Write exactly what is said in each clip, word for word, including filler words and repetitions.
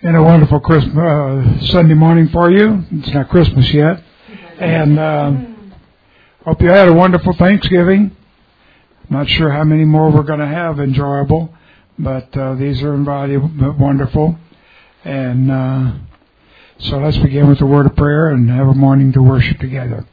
And a wonderful Christmas uh, Sunday morning for you. It's not Christmas yet. And um, hope you had a wonderful Thanksgiving. Not sure how many more we're going to have enjoyable, but uh, these are invaluable, wonderful. And uh, so let's begin with a word of prayer and have a morning to worship together.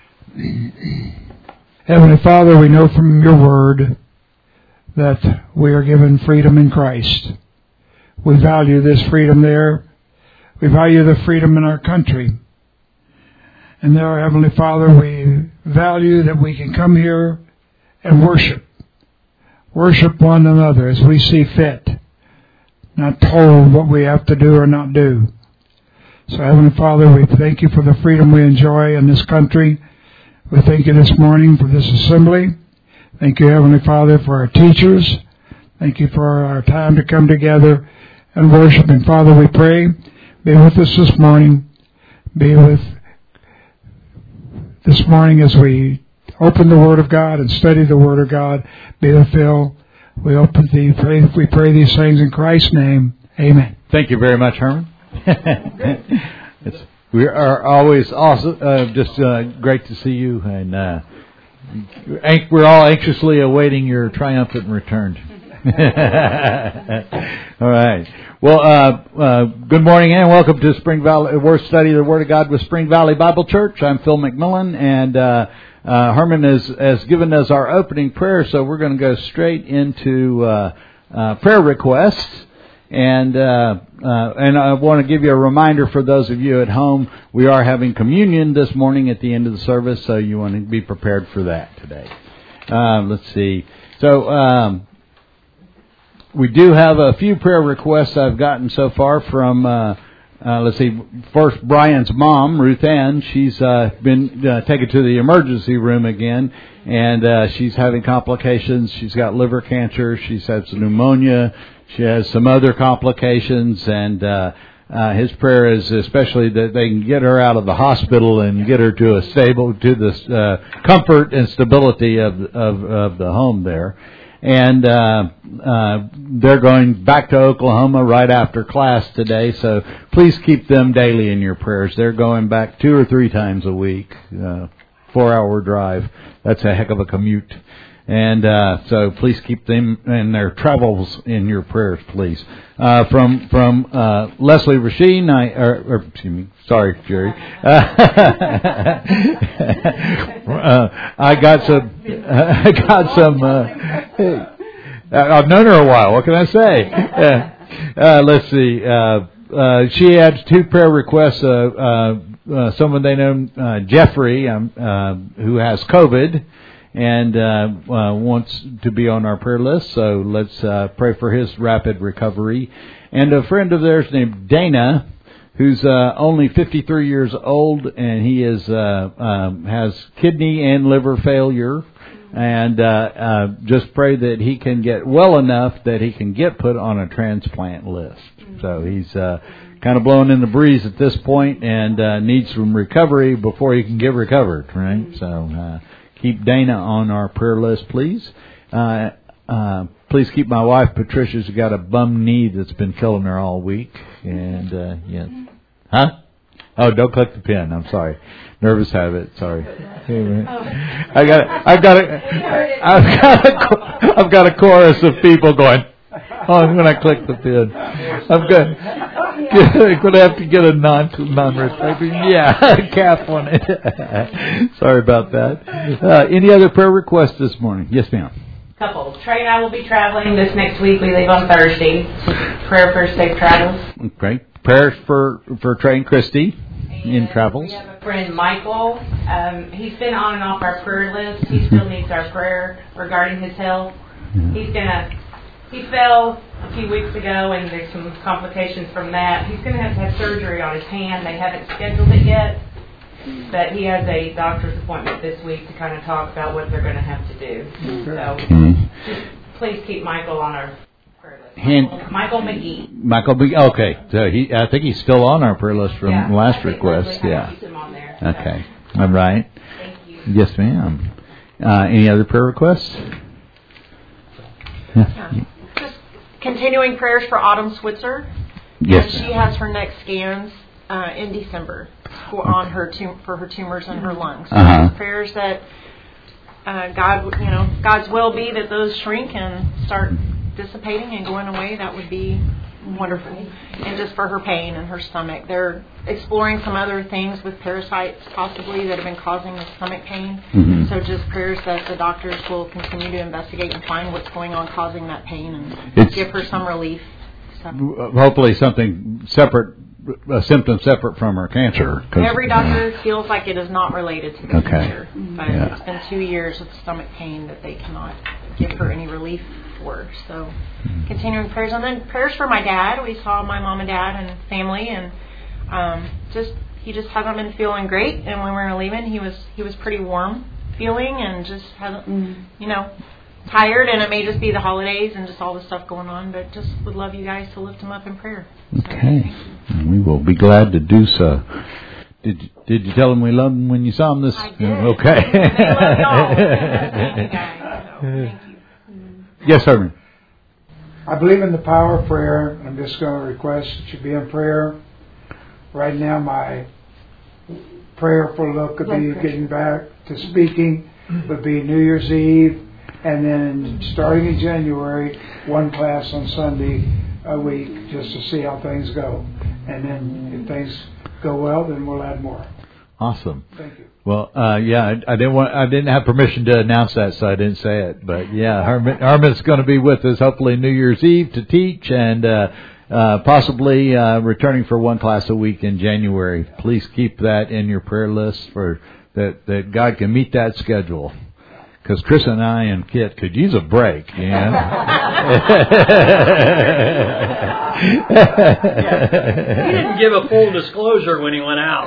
Heavenly Father, we know from your word that we are given freedom in Christ. We value this freedom there. We value the freedom in our country. And there, Heavenly Father, we value that we can come here and worship. Worship one another as we see fit. Not told what we have to do or not do. So, Heavenly Father, we thank you for the freedom we enjoy in this country. We thank you this morning for this assembly. Thank you, Heavenly Father, for our teachers. Thank you for our time to come together and worship. And Father, we pray, be with us this morning. Be with this morning as we open the Word of God and study the Word of God. Be with Phil. We open the pray, we pray these things in Christ's name. Amen. Thank you very much, Herman. it's, we are always awesome. Uh, just uh, great to see you, and uh, we're all anxiously awaiting your triumphant return. All right. Well, uh, uh, good morning and welcome to Spring Valley Word Study of the Word of God with Spring Valley Bible Church. I'm Phil McMillan, and uh, uh, Herman has, has given us our opening prayer, so we're going to go straight into uh, uh, prayer requests. And uh, uh, and I want to give you a reminder for those of you at home. We are having communion this morning at the end of the service, so you want to be prepared for that today. Uh, let's see. So. Um, We do have a few prayer requests I've gotten so far from, uh, uh, let's see, first Brian's mom, Ruth Ann. She's uh, been uh, taken to the emergency room again, and uh, she's having complications. She's got liver cancer. She's had some pneumonia. She has some other complications, and uh, uh, his prayer is especially that they can get her out of the hospital and get her to a stable, to the uh, comfort and stability of, of, of the home there. And uh, uh, they're going back to Oklahoma right after class today, so please keep them daily in your prayers. They're going back two or three times a week, uh, four-hour drive. That's a heck of a commute. And uh, so please keep them and their travels in your prayers, please. Uh, from from uh, Leslie Rasheen, I or, or excuse me, sorry, Jerry. uh, I got some. I got some. Uh, I've known her a while. What can I say? Uh, uh, let's see. Uh, uh, she had two prayer requests. Uh, uh, uh, someone they know, uh, Jeffrey, um, uh, who has COVID. And uh, uh, wants to be on our prayer list, so let's uh, pray for his rapid recovery. And a friend of theirs named Dana, who's uh, only fifty-three years old, and he is uh, um, has kidney and liver failure, and uh, uh, just pray that he can get well enough that he can get put on a transplant list. So he's uh, kind of blowing in the breeze at this point, and uh, needs some recovery before he can get recovered, right? So. Uh, Keep Dana on our prayer list, please. Uh, uh, please keep my wife, Patricia's got a bum knee that's been killing her all week. And, uh, yeah. Huh? Oh, don't click the pin. I'm sorry. Nervous habit. Sorry. I got, I've got a, I've got a, I've got a chorus of people going, oh, when I click the pin. I'm good. I'm going to have to get a non non-respecting, yeah, calf on it. Sorry about that. Uh, any other prayer requests this morning? Yes, ma'am. Couple. Trey and I will be traveling this next week. We leave on Thursday. Prayer for safe travels. Great. Prayers for, for Trey and Christy and in travels. We have a friend, Michael. Um, he's been on and off our prayer list. He still needs our prayer regarding his health. Mm-hmm. He's going to... He fell a few weeks ago, and there's some complications from that. He's going to have to have surgery on his hand. They haven't scheduled it yet, but he has a doctor's appointment this week to kind of talk about what they're going to have to do. So mm-hmm. just please keep Michael on our prayer list. Michael, hand, Michael McGee. Michael McGee. Okay, so he, I think he's still on our prayer list from yeah, last request. Yeah. Keep him on there, okay. So. All right. Thank you. Yes, ma'am. Uh, any other prayer requests? Yeah. Just continuing prayers for Autumn Switzer. Yes. And she has her next scans uh, in December for on her tum- for her tumors in her lungs. So Uh-huh. prayers that uh, God, you know, God's will be that those shrink and start dissipating and going away. That would be wonderful. And just for her pain and her stomach, they're exploring some other things with parasites possibly that have been causing the stomach pain. Mm-hmm. So just prayers that the doctors will continue to investigate and find what's going on causing that pain and It's- give her some relief. So. Hopefully something separate, a symptom separate from her cancer. 'cause- Every doctor feels like it is not related to the Okay. cancer, but Yeah. it's been two years of stomach pain that they cannot give her any relief for. So, continuing prayers, and then prayers for my dad. We saw my mom and dad and family, and um, just he just hasn't been feeling great. And when we were leaving, he was he was pretty warm feeling, and just hasn't, you know, tired. And it may just be the holidays and just all the stuff going on. But just would love you guys to lift him up in prayer. So, Okay. We will be glad to do so. Did you, did you tell him we loved him when you saw him this? I did. Okay. They love y'all. Thank you guys. So, thank you. Yes, Herman. I believe in the power of prayer. I'm just going to request that you be in prayer. Right now, my prayer for Luke could be getting back to speaking, would be New Year's Eve, and then starting in January, one class on Sunday a week, just to see how things go. And then if things go well, then we'll add more. Awesome. Thank you. Well, uh, yeah, I, I didn't want, I didn't have permission to announce that, so I didn't say it. But yeah, Herman, Herman's going to be with us hopefully New Year's Eve to teach, and uh, uh, possibly uh, returning for one class a week in January. Please keep that in your prayer list for that that God can meet that schedule. Because Chris and I and Kit could use a break, you know. He didn't give a full disclosure when he went out.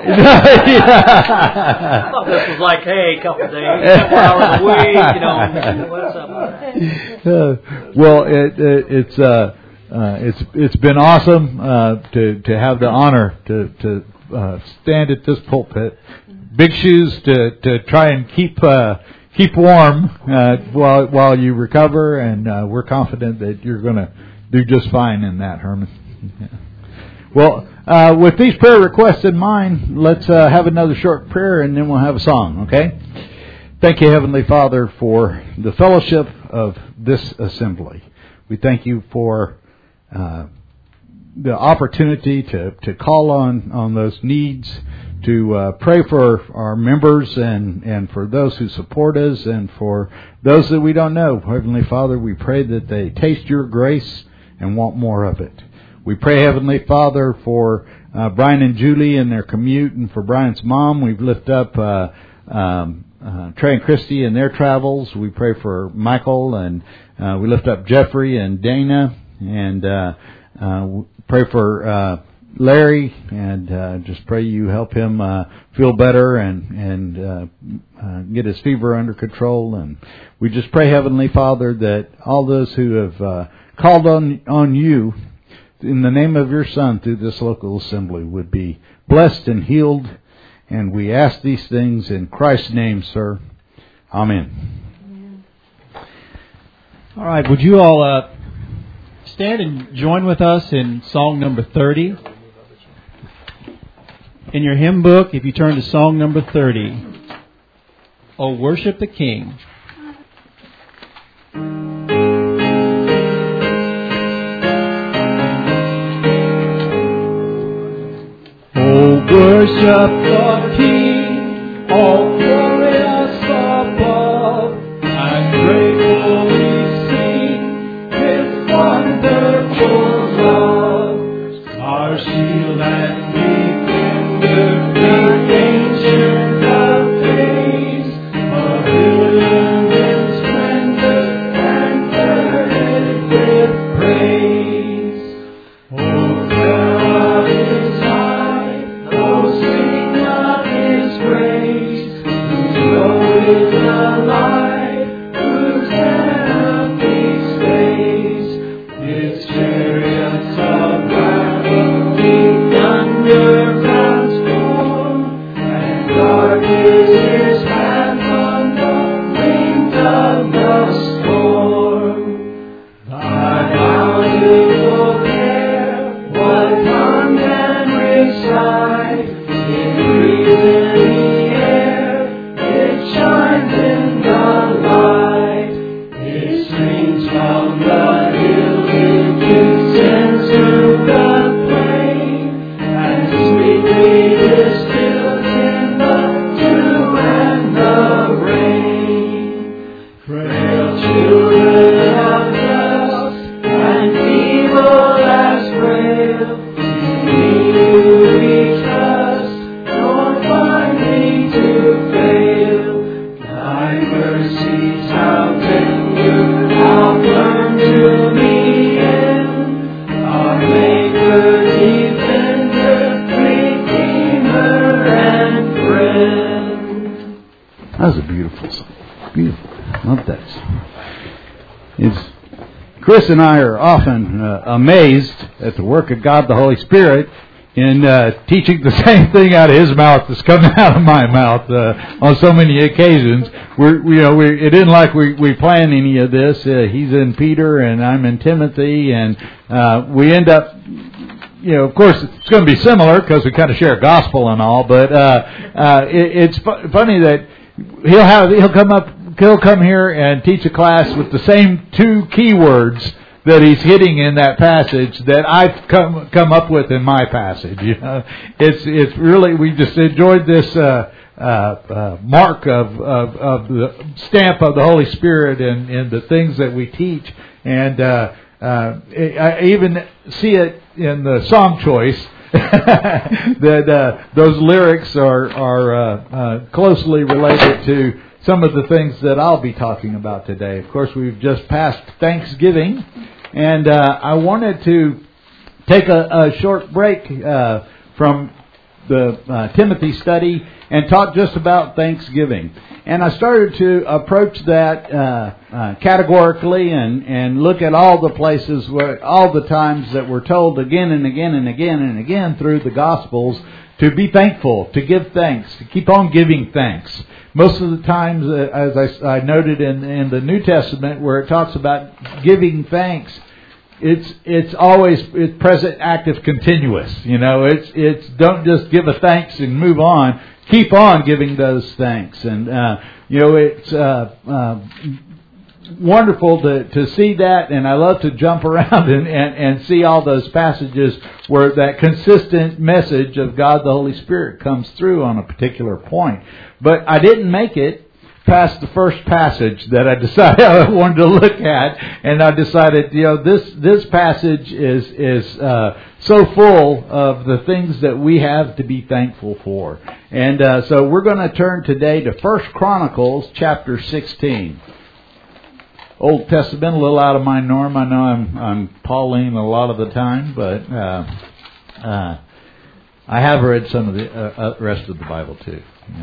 I thought this was like, hey, a couple of days, a couple hours a week, you know, what's up with that? Uh, well, it, it, it's uh, uh, it's it's been awesome uh, to to have the honor to to uh, stand at this pulpit. Big shoes to to try and keep. Uh, Keep warm uh, while while you recover, and uh, we're confident that you're going to do just fine in that, Herman. Yeah. Well, uh, with these prayer requests in mind, let's uh, have another short prayer, and then we'll have a song, okay? Thank you, Heavenly Father, for the fellowship of this assembly. We thank you for uh, the opportunity to, to call on, on those needs, to uh, pray for our members and, and for those who support us and for those that we don't know. Heavenly Father, we pray that they taste your grace and want more of it. We pray, Heavenly Father, for uh, Brian and Julie and their commute, and for Brian's mom. We've lifted up uh, um, uh, Trey and Christy and their travels. We pray for Michael, and uh, we lift up Jeffrey and Dana, and uh, uh, pray for Uh, Larry, and uh, just pray you help him uh, feel better and and uh, uh, get his fever under control. And we just pray, Heavenly Father, that all those who have uh, called on on you in the name of your Son through this local assembly would be blessed and healed. And we ask these things in Christ's name, sir. Amen. All right, would you all uh, stand and join with us in song number thirty? In your hymn book, if you turn to song number thirty, "Oh, Worship the King." Oh, worship the King, all glorious above, and gratefully sing His wonderful love, our shield and the ancient of days, a brilliant in splendor and burdened with praise. Oh, tell of His might, oh, sing of His grace, whose road is alive, whose enemies face, His chariots of battle, thunder. Chris and I are often uh, amazed at the work of God the Holy Spirit in uh, teaching the same thing out of His mouth that's coming out of my mouth uh, on so many occasions. We're, you know, we, it isn't like we, we plan any of this. Uh, he's in Peter and I'm in Timothy, and uh, we end up, you know, of course, it's going to be similar because we kind of share gospel and all. But uh, uh, it, it's fu- funny that he'll have he'll come up he'll come here and teach a class with the same two keywords that he's hitting in that passage that I've come come up with in my passage. You know, it's it's really, we just enjoyed this uh, uh, uh, mark of, of of the stamp of the Holy Spirit in, in the things that we teach, and uh, uh, I even see it in the song choice that uh, those lyrics are are uh, uh, closely related to some of the things that I'll be talking about today. Of course, we've just passed Thanksgiving. And uh, I wanted to take a, a short break uh, from the uh, Timothy study and talk just about Thanksgiving. And I started to approach that uh, uh, categorically and, and look at all the places, where all the times that we're told again and again and again and again through the Gospels to be thankful, to give thanks, to keep on giving thanks. Most of the times, uh, as I, I noted in, in the New Testament, where it talks about giving thanks, it's it's always it's present, active, continuous. You know, it's it's don't just give a thanks and move on. Keep on giving those thanks, and uh, you know it's uh, uh, wonderful to to see that. And I love to jump around and, and and see all those passages where that consistent message of God the Holy Spirit comes through on a particular point. But I didn't make it past the first passage that I decided I wanted to look at, and I decided, you know, this this passage is is uh, so full of the things that we have to be thankful for. And uh, so we're going to turn today to First Chronicles chapter sixteen. Old Testament, a little out of my norm. I know I'm I'm Pauline a lot of the time, but uh, uh, I have read some of the uh, rest of the Bible too.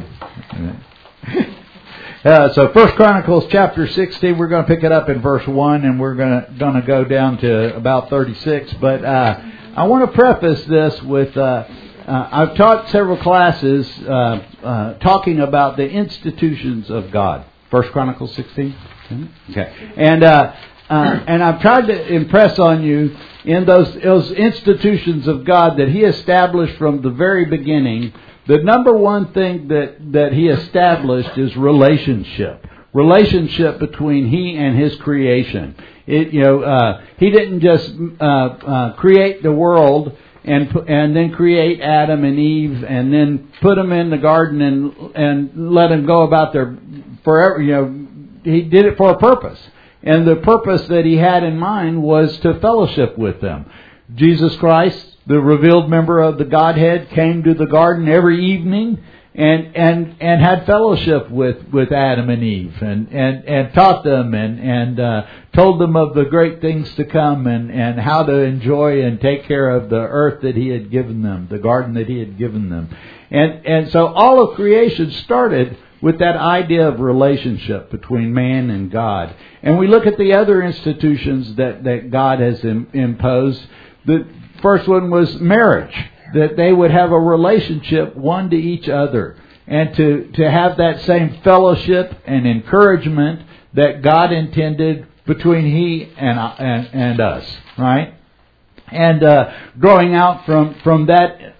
Uh, so First Chronicles chapter sixteen, we're going to pick it up in verse one, and we're going to going to go down to about thirty-six. But uh, I want to preface this with uh, uh, I've taught several classes uh, uh, talking about the institutions of God. First Chronicles sixteen. Okay, and uh, uh, and I've tried to impress on you in those those institutions of God that He established from the very beginning. The number one thing that, that He established is relationship. Relationship between He and His creation. It, you know, uh, He didn't just uh, uh, create the world and and then create Adam and Eve and then put them in the garden and and let them go about their forever. You know, He did it for a purpose, and the purpose that He had in mind was to fellowship with them. Jesus Christ, the revealed member of the Godhead, came to the garden every evening and and, and had fellowship with, with Adam and Eve and, and, and taught them and, and uh, told them of the great things to come and, and how to enjoy and take care of the earth that He had given them, the garden that He had given them. And, and so all of creation started with that idea of relationship between man and God. And we look at the other institutions that, that God has im- imposed. The first one was marriage, that they would have a relationship one to each other and to, to have that same fellowship and encouragement that God intended between He and and, and us, right? And uh, growing out from, from that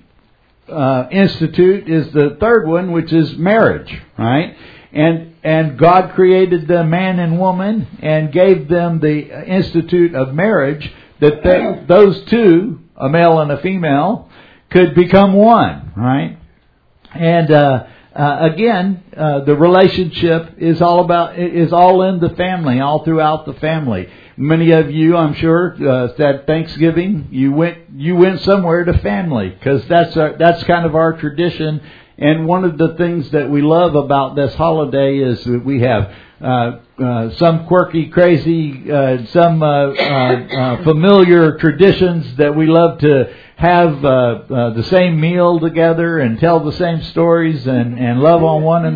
uh, institute is the third one, which is marriage, right? And and God created the man and woman and gave them the institute of marriage, that they, those two, a male and a female, could become one, right? And uh, uh, again, uh, the relationship is all about is all in the family, all throughout the family. Many of you, I'm sure, uh, that Thanksgiving you went you went somewhere to family, because that's our, that's kind of our tradition. And one of the things that we love about this holiday is that we have uh, uh, some quirky, crazy, uh, some uh, uh, uh, familiar traditions that we love to have uh, uh, the same meal together and tell the same stories and, and love on one another.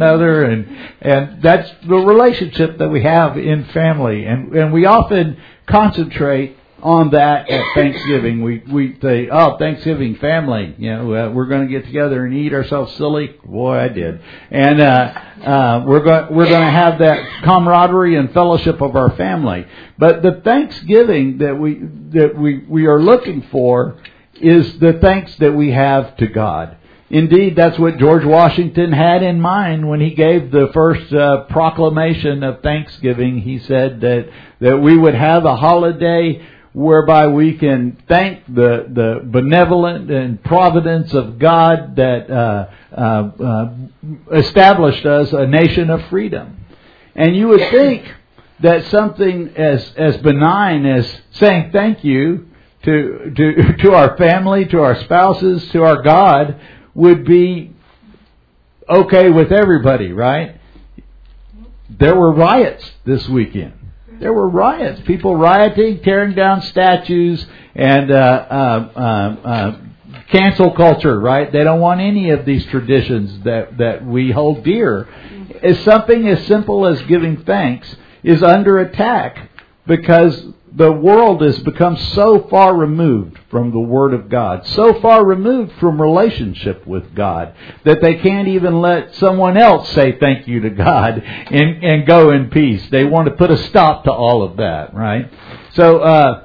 other, and and that's the relationship that we have in family, and and we often concentrate on that at Thanksgiving. We we say, oh, Thanksgiving family, you know, uh, we're going to get together and eat ourselves silly. Boy, I did. And uh, uh, we're going we're going to have that camaraderie and fellowship of our family. But the Thanksgiving that we that we we are looking for is the thanks that we have to God. Indeed, that's what George Washington had in mind when he gave the first uh, proclamation of Thanksgiving. He said that that we would have a holiday whereby we can thank the, the benevolent and providence of God that uh, uh, uh, established us a nation of freedom. And you would think that something as as benign as saying thank you to to to our family, to our spouses, to our God would be okay with everybody, right? There were riots this weekend. There were riots. People rioting, tearing down statues, and uh, uh, uh, uh, cancel culture, right? They don't want any of these traditions that, that we hold dear. It's something as simple as giving thanks is under attack because the world has become so far removed from the Word of God, so far removed from relationship with God, that they can't even let someone else say thank you to God and, and go in peace. They want to put a stop to all of that, right? So uh,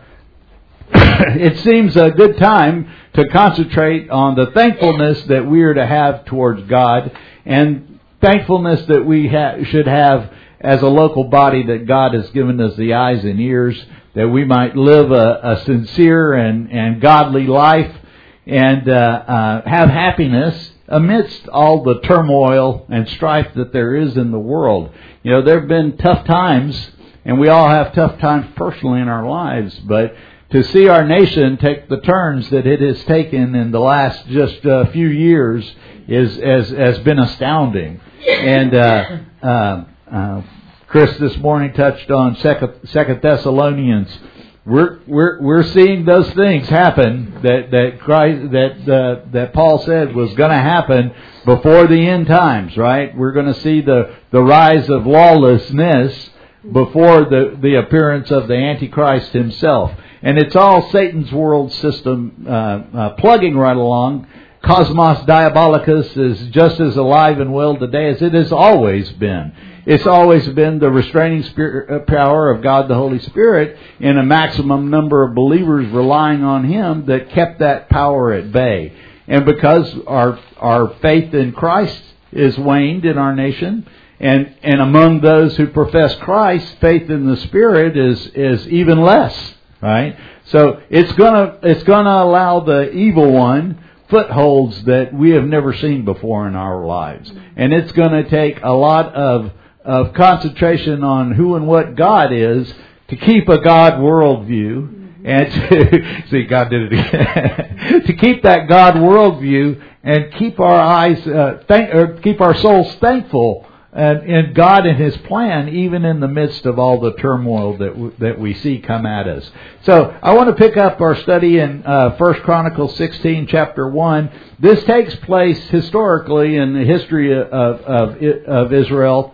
it seems a good time to concentrate on the thankfulness that we are to have towards God and thankfulness that we ha- should have as a local body that God has given us the eyes and ears that we might live a, a sincere and, and godly life and uh, uh, have happiness amidst all the turmoil and strife that there is in the world. You know, there have been tough times, and we all have tough times personally in our lives, but to see our nation take the turns that it has taken in the last just a few years is has, has been astounding. And uh, uh, uh, Chris this morning touched on Second, Second Thessalonians. We're we're we're seeing those things happen that that Christ that uh, that Paul said was going to happen before the end times. Right? We're going to see the the rise of lawlessness before the the appearance of the Antichrist himself. And it's all Satan's world system uh, uh, plugging right along. Cosmos Diabolicus is just as alive and well today as it has always been. It's always been the restraining spirit, power of God the Holy Spirit in a maximum number of believers relying on Him that kept that power at bay. And because our our faith in Christ is waned in our nation, and, and among those who profess Christ, faith in the Spirit is is even less, right? So it's gonna it's gonna allow the evil one footholds that we have never seen before in our lives, and it's going to take a lot of of concentration on who and what God is to keep a God worldview, and to see God did it again to keep that God worldview and keep our eyes uh, thank or keep our souls thankful and in God and His plan, even in the midst of all the turmoil that w- that we see come at us. So I want to pick up our study in uh, First Chronicles sixteen, chapter one. This takes place historically in the history of of, of Israel.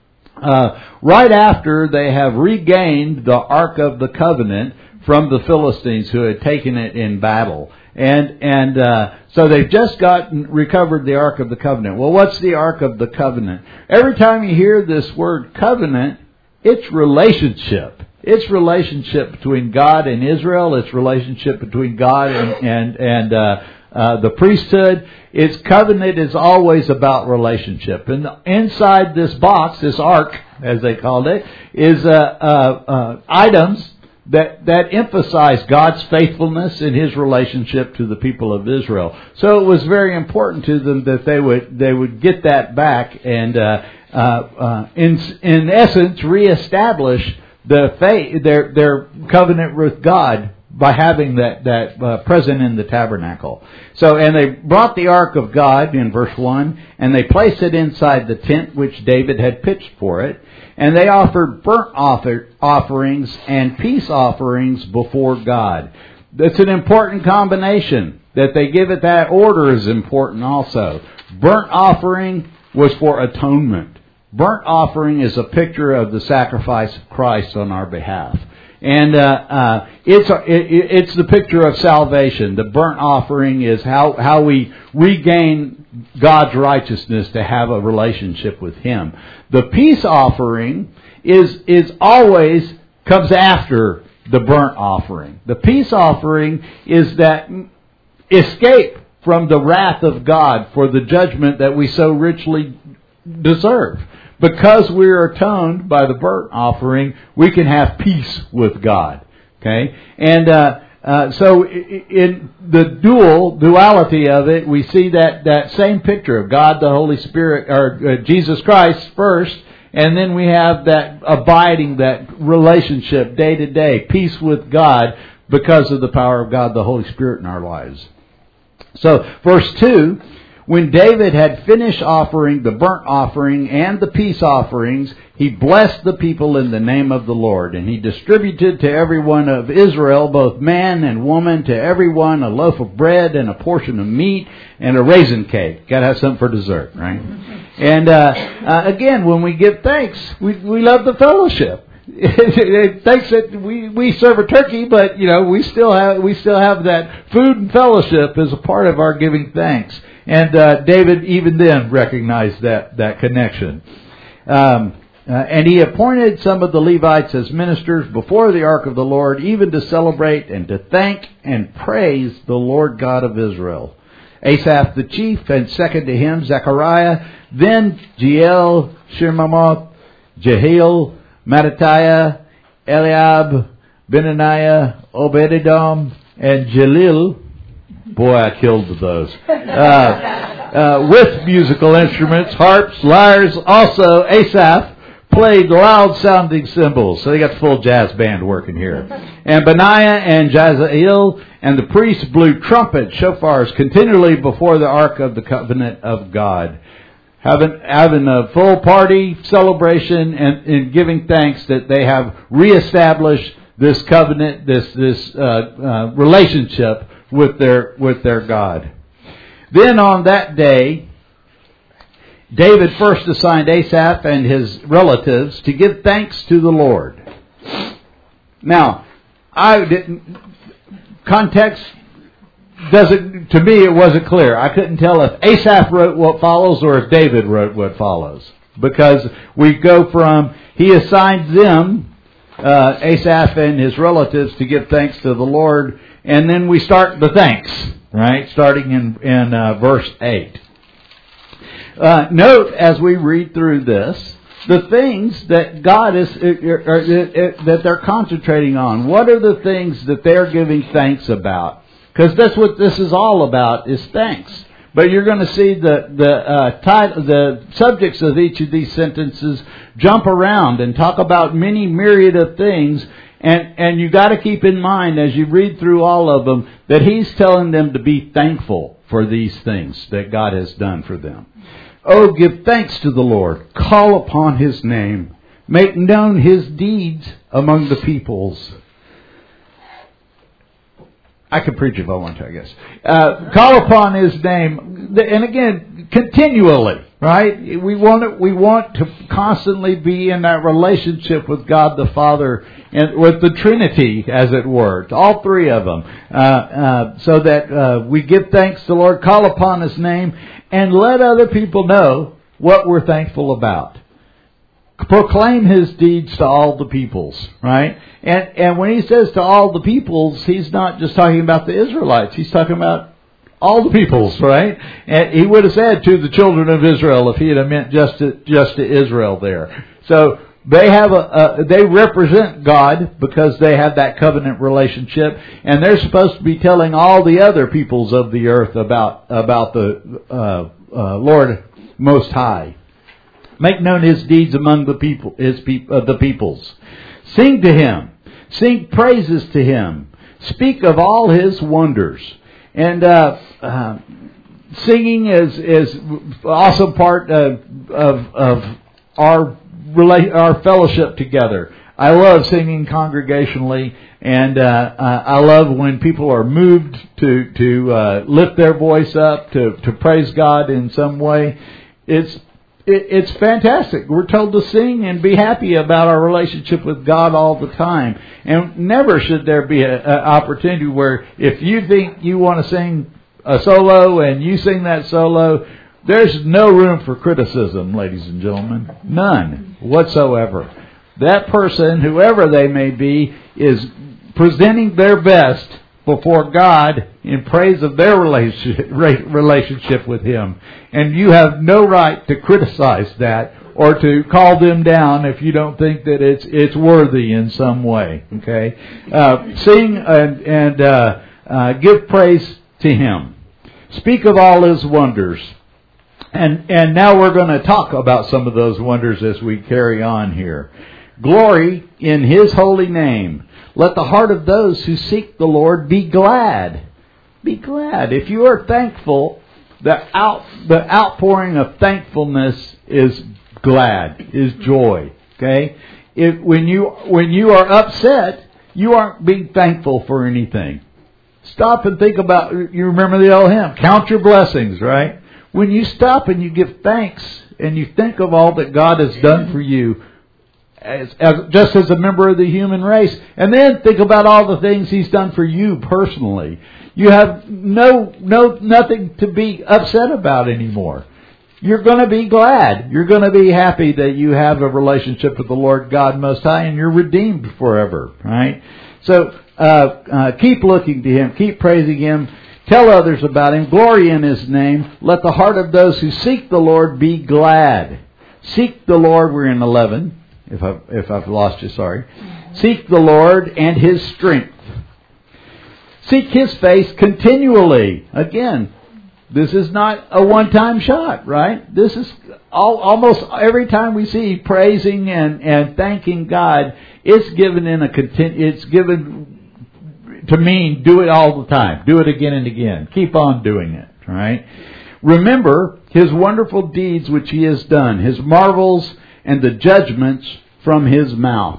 Uh, right after they have regained the Ark of the Covenant from the Philistines who had taken it in battle. And and uh, so they've just gotten recovered the Ark of the Covenant. Well, what's the Ark of the Covenant? Every time you hear this word covenant, it's relationship. It's relationship between God and Israel. It's relationship between God and and, and uh, uh, the priesthood. Its covenant is always about relationship. And inside this box, this ark, as they called it, is uh, uh, uh, items that that emphasize God's faithfulness in His relationship to the people of Israel. So it was very important to them that they would they would get that back and uh, uh, uh, in in essence reestablish the faith, their their covenant with God by having that that uh, present in the tabernacle. So, and they brought the ark of God in verse one, and they placed it inside the tent which David had pitched for it, and they offered burnt offer, offerings and peace offerings before God. That's an important combination. That they give it that order is important also. Burnt offering was for atonement. Burnt offering is a picture of the sacrifice of Christ on our behalf. And uh, uh, it's a, it, it's the picture of salvation. The burnt offering is how, how we regain God's righteousness to have a relationship with Him. The peace offering is is always comes after the burnt offering. The peace offering is that escape from the wrath of God for the judgment that we so richly deserve. Because we are atoned by the burnt offering, we can have peace with God. Okay, and uh, uh, so in the dual duality of it, we see that that same picture of God, the Holy Spirit, or uh, Jesus Christ first, and then we have that abiding, that relationship day to day, peace with God, because of the power of God, the Holy Spirit in our lives. So, verse two. When David had finished offering the burnt offering and the peace offerings, he blessed the people in the name of the Lord. And he distributed to everyone of Israel, both man and woman, to everyone a loaf of bread and a portion of meat and a raisin cake. Got to have something for dessert, right? And uh, uh, again, when we give thanks, we, we love the fellowship. Thanks that we, we serve a turkey, but you know we still have we still have that food and fellowship as a part of our giving thanks. And uh, David even then recognized that that connection. Um, uh, and he appointed some of the Levites as ministers before the ark of the Lord, even to celebrate and to thank and praise the Lord God of Israel. Asaph the chief, and second to him Zechariah, then Jeiel, Shemamoth, Jehiel, Mattithiah, Eliab, Benaniah, Obed-Edom, and Jalil. Boy, I killed those. Uh, uh, with musical instruments, harps, lyres. Also, Asaph played loud-sounding cymbals. So they got the full jazz band working here. And Benaiah and Jaziel and the priests blew trumpets, shofars, continually before the ark of the covenant of God. Having, having a full party celebration and, and giving thanks that they have reestablished this covenant, this this uh, uh, relationship with their with their God. Then on that day, David first assigned Asaph and his relatives to give thanks to the Lord. Now, I didn't context doesn't to me it wasn't clear. I couldn't tell if Asaph wrote what follows or if David wrote what follows, because we go from he assigned them, uh, Asaph and his relatives, to give thanks to the Lord. And then we start the thanks, right? Starting in, in uh, verse eight. Uh, note as we read through this, the things that God is, er, er, er, that they're concentrating on. What are the things that they're giving thanks about? Because that's what this is all about, is thanks. But you're going to see the the uh, title, the subjects of each of these sentences jump around and talk about many myriad of things. And and you got to keep in mind as you read through all of them that he's telling them to be thankful for these things that God has done for them. Oh, give thanks to the Lord. Call upon His name. Make known His deeds among the peoples. I could preach if I want to, I guess. Uh, call upon His name. And again, continually, right? We want to, we want to constantly be in that relationship with God the Father and with the Trinity, as it were. All three of them. Uh, uh, so that uh, we give thanks to the Lord, call upon His name, and let other people know what we're thankful about. Proclaim His deeds to all the peoples, right? And and when He says to all the peoples, He's not just talking about the Israelites. He's talking about all the peoples, right? And He would have said to the children of Israel if He had meant just to, just to Israel there. So they have a, a they represent God because they have that covenant relationship, and they're supposed to be telling all the other peoples of the earth about about the uh, uh, Lord Most High. Make known His deeds among the people, His peop, uh, the peoples. Sing to Him. Sing praises to Him. Speak of all His wonders. And uh, uh, singing is is also part of of, of our rela- our fellowship together. I love singing congregationally, and uh, uh, I love when people are moved to to uh, lift their voice up to to praise God in some way. It's it, it's fantastic. We're told to sing and be happy about our relationship with God all the time. And never should there be an opportunity where if you think you want to sing a solo and you sing that solo, there's no room for criticism, ladies and gentlemen. None whatsoever. That person, whoever they may be, is presenting their best before God in praise of their relationship, relationship with Him. And you have no right to criticize that or to call them down if you don't think that it's it's worthy in some way. Okay, uh, sing and, and uh, uh, give praise to Him. Speak of all His wonders. And and now we're going to talk about some of those wonders as we carry on here. Glory in His holy name. Let the heart of those who seek the Lord be glad. Be glad. If you are thankful, the out the outpouring of thankfulness is glad, is joy. Okay? If when you when you are upset, you aren't being thankful for anything. Stop and think about, you remember the old hymn, count your blessings, right? When you stop and you give thanks and you think of all that God has done for you, As, as, just as a member of the human race. And then think about all the things He's done for you personally. You have no, no, nothing to be upset about anymore. You're going to be glad. You're going to be happy that you have a relationship with the Lord God Most High and you're redeemed forever, right? So, uh, uh, keep looking to Him. Keep praising Him. Tell others about Him. Glory in His name. Let the heart of those who seek the Lord be glad. Seek the Lord. We're in eleven. If I've, if I've lost you, sorry. Seek the Lord and His strength. Seek His face continually. Again, this is not a one-time shot, right? This is all, almost every time we see praising and, and thanking God, it's given in a continu- it's given to mean do it all the time. Do it again and again. Keep on doing it, right? Remember His wonderful deeds which He has done, His marvels and the judgments from His mouth.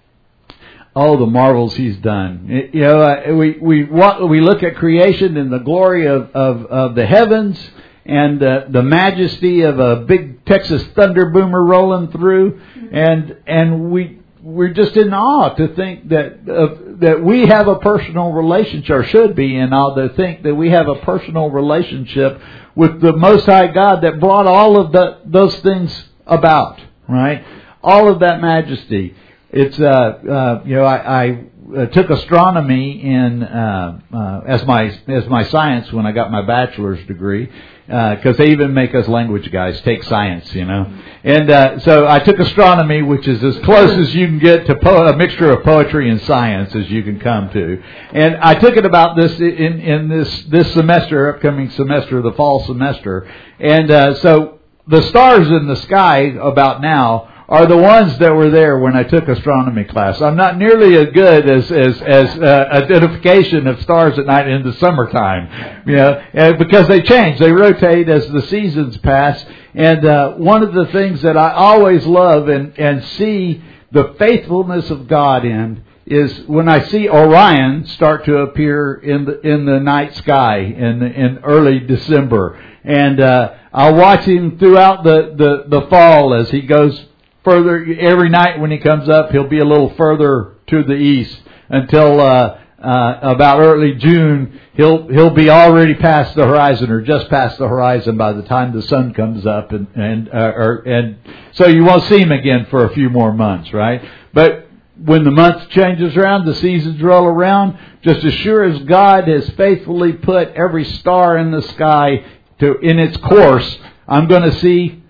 Oh, the marvels He's done. You know, we we we look at creation and the glory of, of, of the heavens and uh, the majesty of a big Texas thunder boomer rolling through, and and we we're just in awe to think that uh, that we have a personal relationship, or should be in awe to think that we have a personal relationship with the Most High God that brought all of the, those things about. Right, all of that majesty. It's uh, uh you know I, I uh, took astronomy in uh, uh, as my as my science when I got my bachelor's degree, because uh, they even make us language guys take science, you know. And uh, so I took astronomy, which is as close as you can get to po- a mixture of poetry and science as you can come to. And I took it about this in in this this semester, upcoming semester, the fall semester, and uh, so. The stars in the sky about now are the ones that were there when I took astronomy class. I'm not nearly as good as as, as uh, identification of stars at night in the summertime, you know, because they change, they rotate as the seasons pass. And uh, one of the things that I always love and and see the faithfulness of God in is when I see Orion start to appear in the in the night sky in in early December, and uh, I'll watch him throughout the, the, the fall as he goes further. Every night when he comes up, he'll be a little further to the east until uh, uh, about early June. He'll he'll be already past the horizon or just past the horizon by the time the sun comes up, and and uh, or, and so you won't see him again for a few more months, right? But when the month changes around, the seasons roll around, just as sure as God has faithfully put every star in the sky to in its course, I'm going to see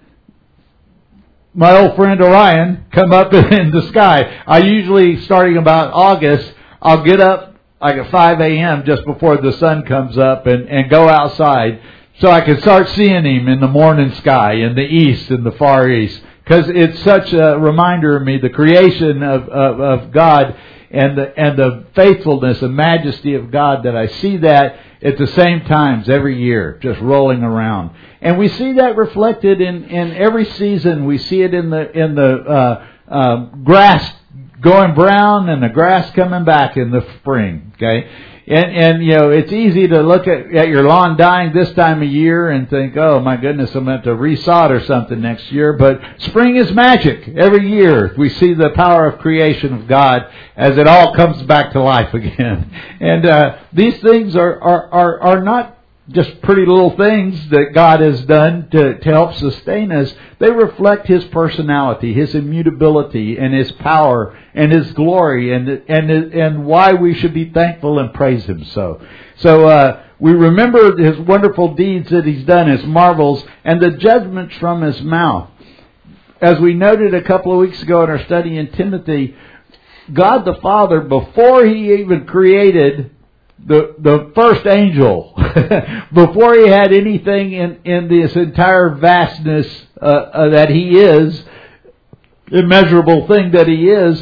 my old friend Orion come up in the sky. I usually, starting about August, I'll get up like at five a.m. just before the sun comes up and, and go outside so I can start seeing him in the morning sky in the east, in the far east. Because it's such a reminder of me, the creation of, of, of God and the, and the faithfulness and majesty of God, that I see that at the same times every year, just rolling around. And we see that reflected in, in every season. We see it in the in the uh, uh, grass going brown and the grass coming back in the spring. Okay. And, and, you know, it's easy to look at, at your lawn dying this time of year and think, oh my goodness, I'm going to have to resod or something next year. But spring is magic. Every year we see the power of creation of God as it all comes back to life again. And, uh, these things are, are, are, are not just pretty little things that God has done to, to help sustain us. They reflect His personality, His immutability, and His power, and His glory, and and and why we should be thankful and praise Him so. So uh, we remember His wonderful deeds that He's done, His marvels, and the judgments from His mouth. As we noted a couple of weeks ago in our study in Timothy, God the Father, before He even created The the first angel, before He had anything in, in this entire vastness uh, uh, that He is, immeasurable thing that He is,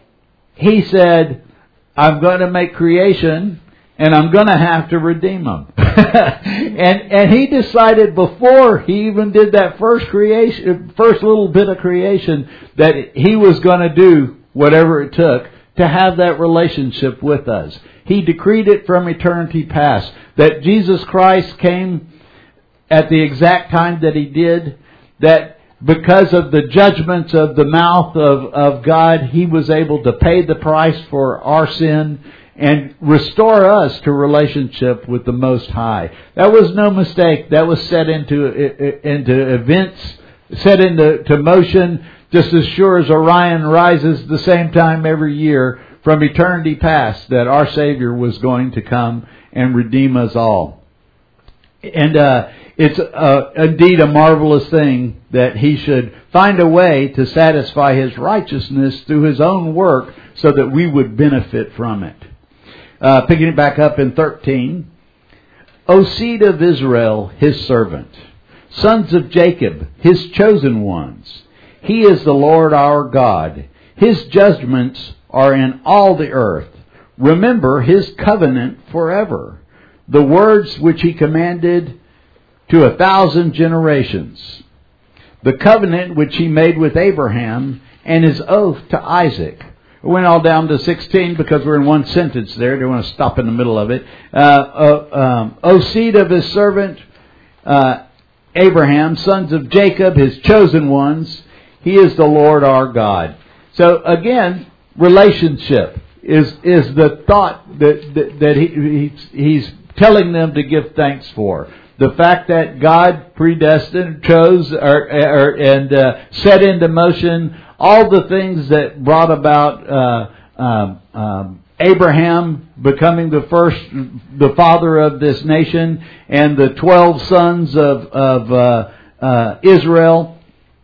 He said, I'm going to make creation and I'm going to have to redeem them. and and He decided before He even did that first creation, first little bit of creation, that He was going to do whatever it took to have that relationship with us. He decreed it from eternity past, that Jesus Christ came at the exact time that He did, that because of the judgments of the mouth of, of God, He was able to pay the price for our sin and restore us to relationship with the Most High. That was no mistake. That was set into, into events, set into to motion, just as sure as Orion rises the same time every year from eternity past, that our Savior was going to come and redeem us all. And uh, it's uh, indeed a marvelous thing that He should find a way to satisfy His righteousness through His own work so that we would benefit from it. Uh, picking it back up in thirteen. O seed of Israel, His servant, sons of Jacob, His chosen ones, He is the Lord our God. His judgments are in all the earth. Remember His covenant forever, the words which He commanded to a thousand generations, the covenant which He made with Abraham, and His oath to Isaac. We went all down to sixteen because we're in one sentence there. Don't want to stop in the middle of it. Uh, uh, um, o seed of His servant uh, Abraham, sons of Jacob, His chosen ones, He is the Lord our God. So again, relationship is is the thought that that, that he, he's, he's telling them to give thanks for. The fact that God predestined, chose, or, or, and uh, set into motion all the things that brought about uh, um, um, Abraham becoming the first, the father of this nation, and the twelve sons of of uh, uh, Israel,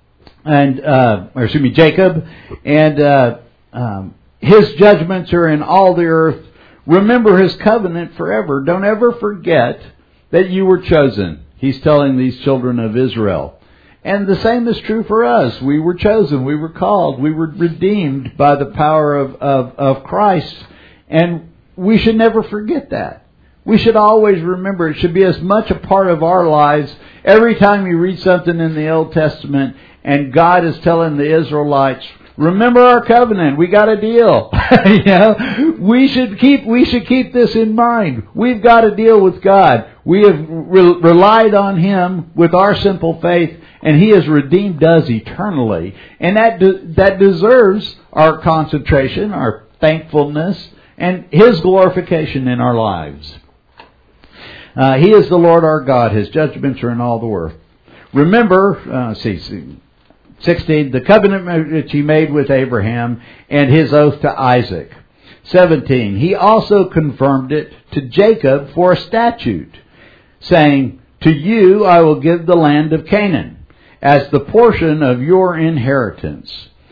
and uh, or excuse me, Jacob, and uh, um, His judgments are in all the earth. Remember His covenant forever. Don't ever forget that you were chosen. He's telling these children of Israel. And the same is true for us. We were chosen. We were called. We were redeemed by the power of, of, of Christ. And we should never forget that. We should always remember. It should be as much a part of our lives. Every time you read something in the Old Testament and God is telling the Israelites, remember our covenant. We got a deal. you know, we should keep we should keep this in mind. We've got a deal with God. We have re- relied on Him with our simple faith, and He has redeemed us eternally. And that de- that deserves our concentration, our thankfulness, and His glorification in our lives. Uh, he is the Lord our God. His judgments are in all the earth. Remember, uh, see, see. sixteen, the covenant which He made with Abraham and His oath to Isaac. seventeen, He also confirmed it to Jacob for a statute, saying, to you I will give the land of Canaan as the portion of your inheritance.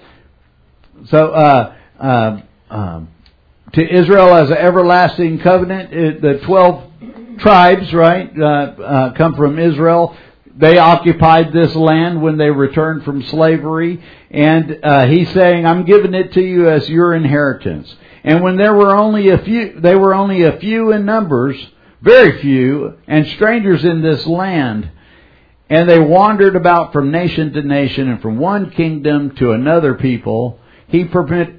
So, uh, uh, um, to Israel as an everlasting covenant, it, the twelve tribes, right, uh, uh, come from Israel. They occupied this land when they returned from slavery. And uh, He's saying, I'm giving it to you as your inheritance. And when there were only a few, they were only a few in numbers, very few, and strangers in this land. And they wandered about from nation to nation and from one kingdom to another people. He permit,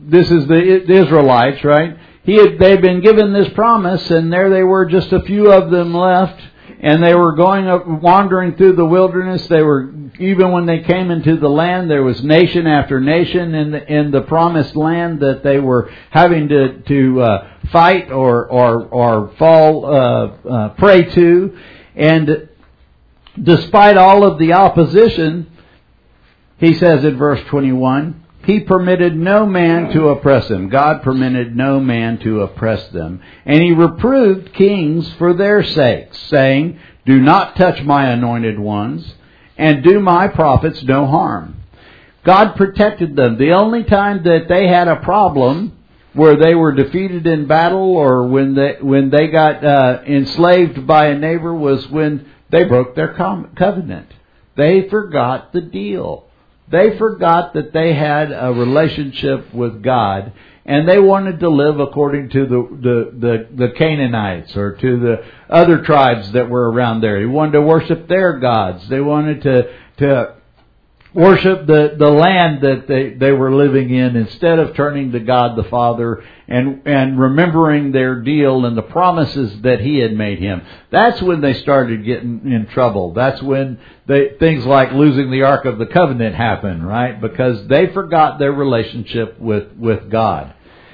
this is the, the Israelites, right? He had, they'd been given this promise, and there they were, just a few of them left, and they were going up, wandering through the wilderness. They were, even when they came into the land, there was nation after nation in the, in the promised land that they were having to to uh, fight or or or fall uh, uh, prey to, and despite all of the opposition, he says in verse twenty-one, He permitted no man to oppress them. God permitted no man to oppress them. And He reproved kings for their sakes, saying, Do not touch my anointed ones, and do my prophets no harm. God protected them. The only time that they had a problem where they were defeated in battle or when they, when they got uh, enslaved by a neighbor was when they broke their covenant. They forgot the deal. They forgot that they had a relationship with God, and they wanted to live according to the, the, the, the Canaanites or to the other tribes that were around there. They wanted to worship their gods. They wanted to, to worship the, the land that they, they were living in instead of turning to God the Father and, and remembering their deal and the promises that He had made him. That's when they started getting in trouble. That's when they, things like losing the Ark of the Covenant happened, right? Because they forgot their relationship with, with God.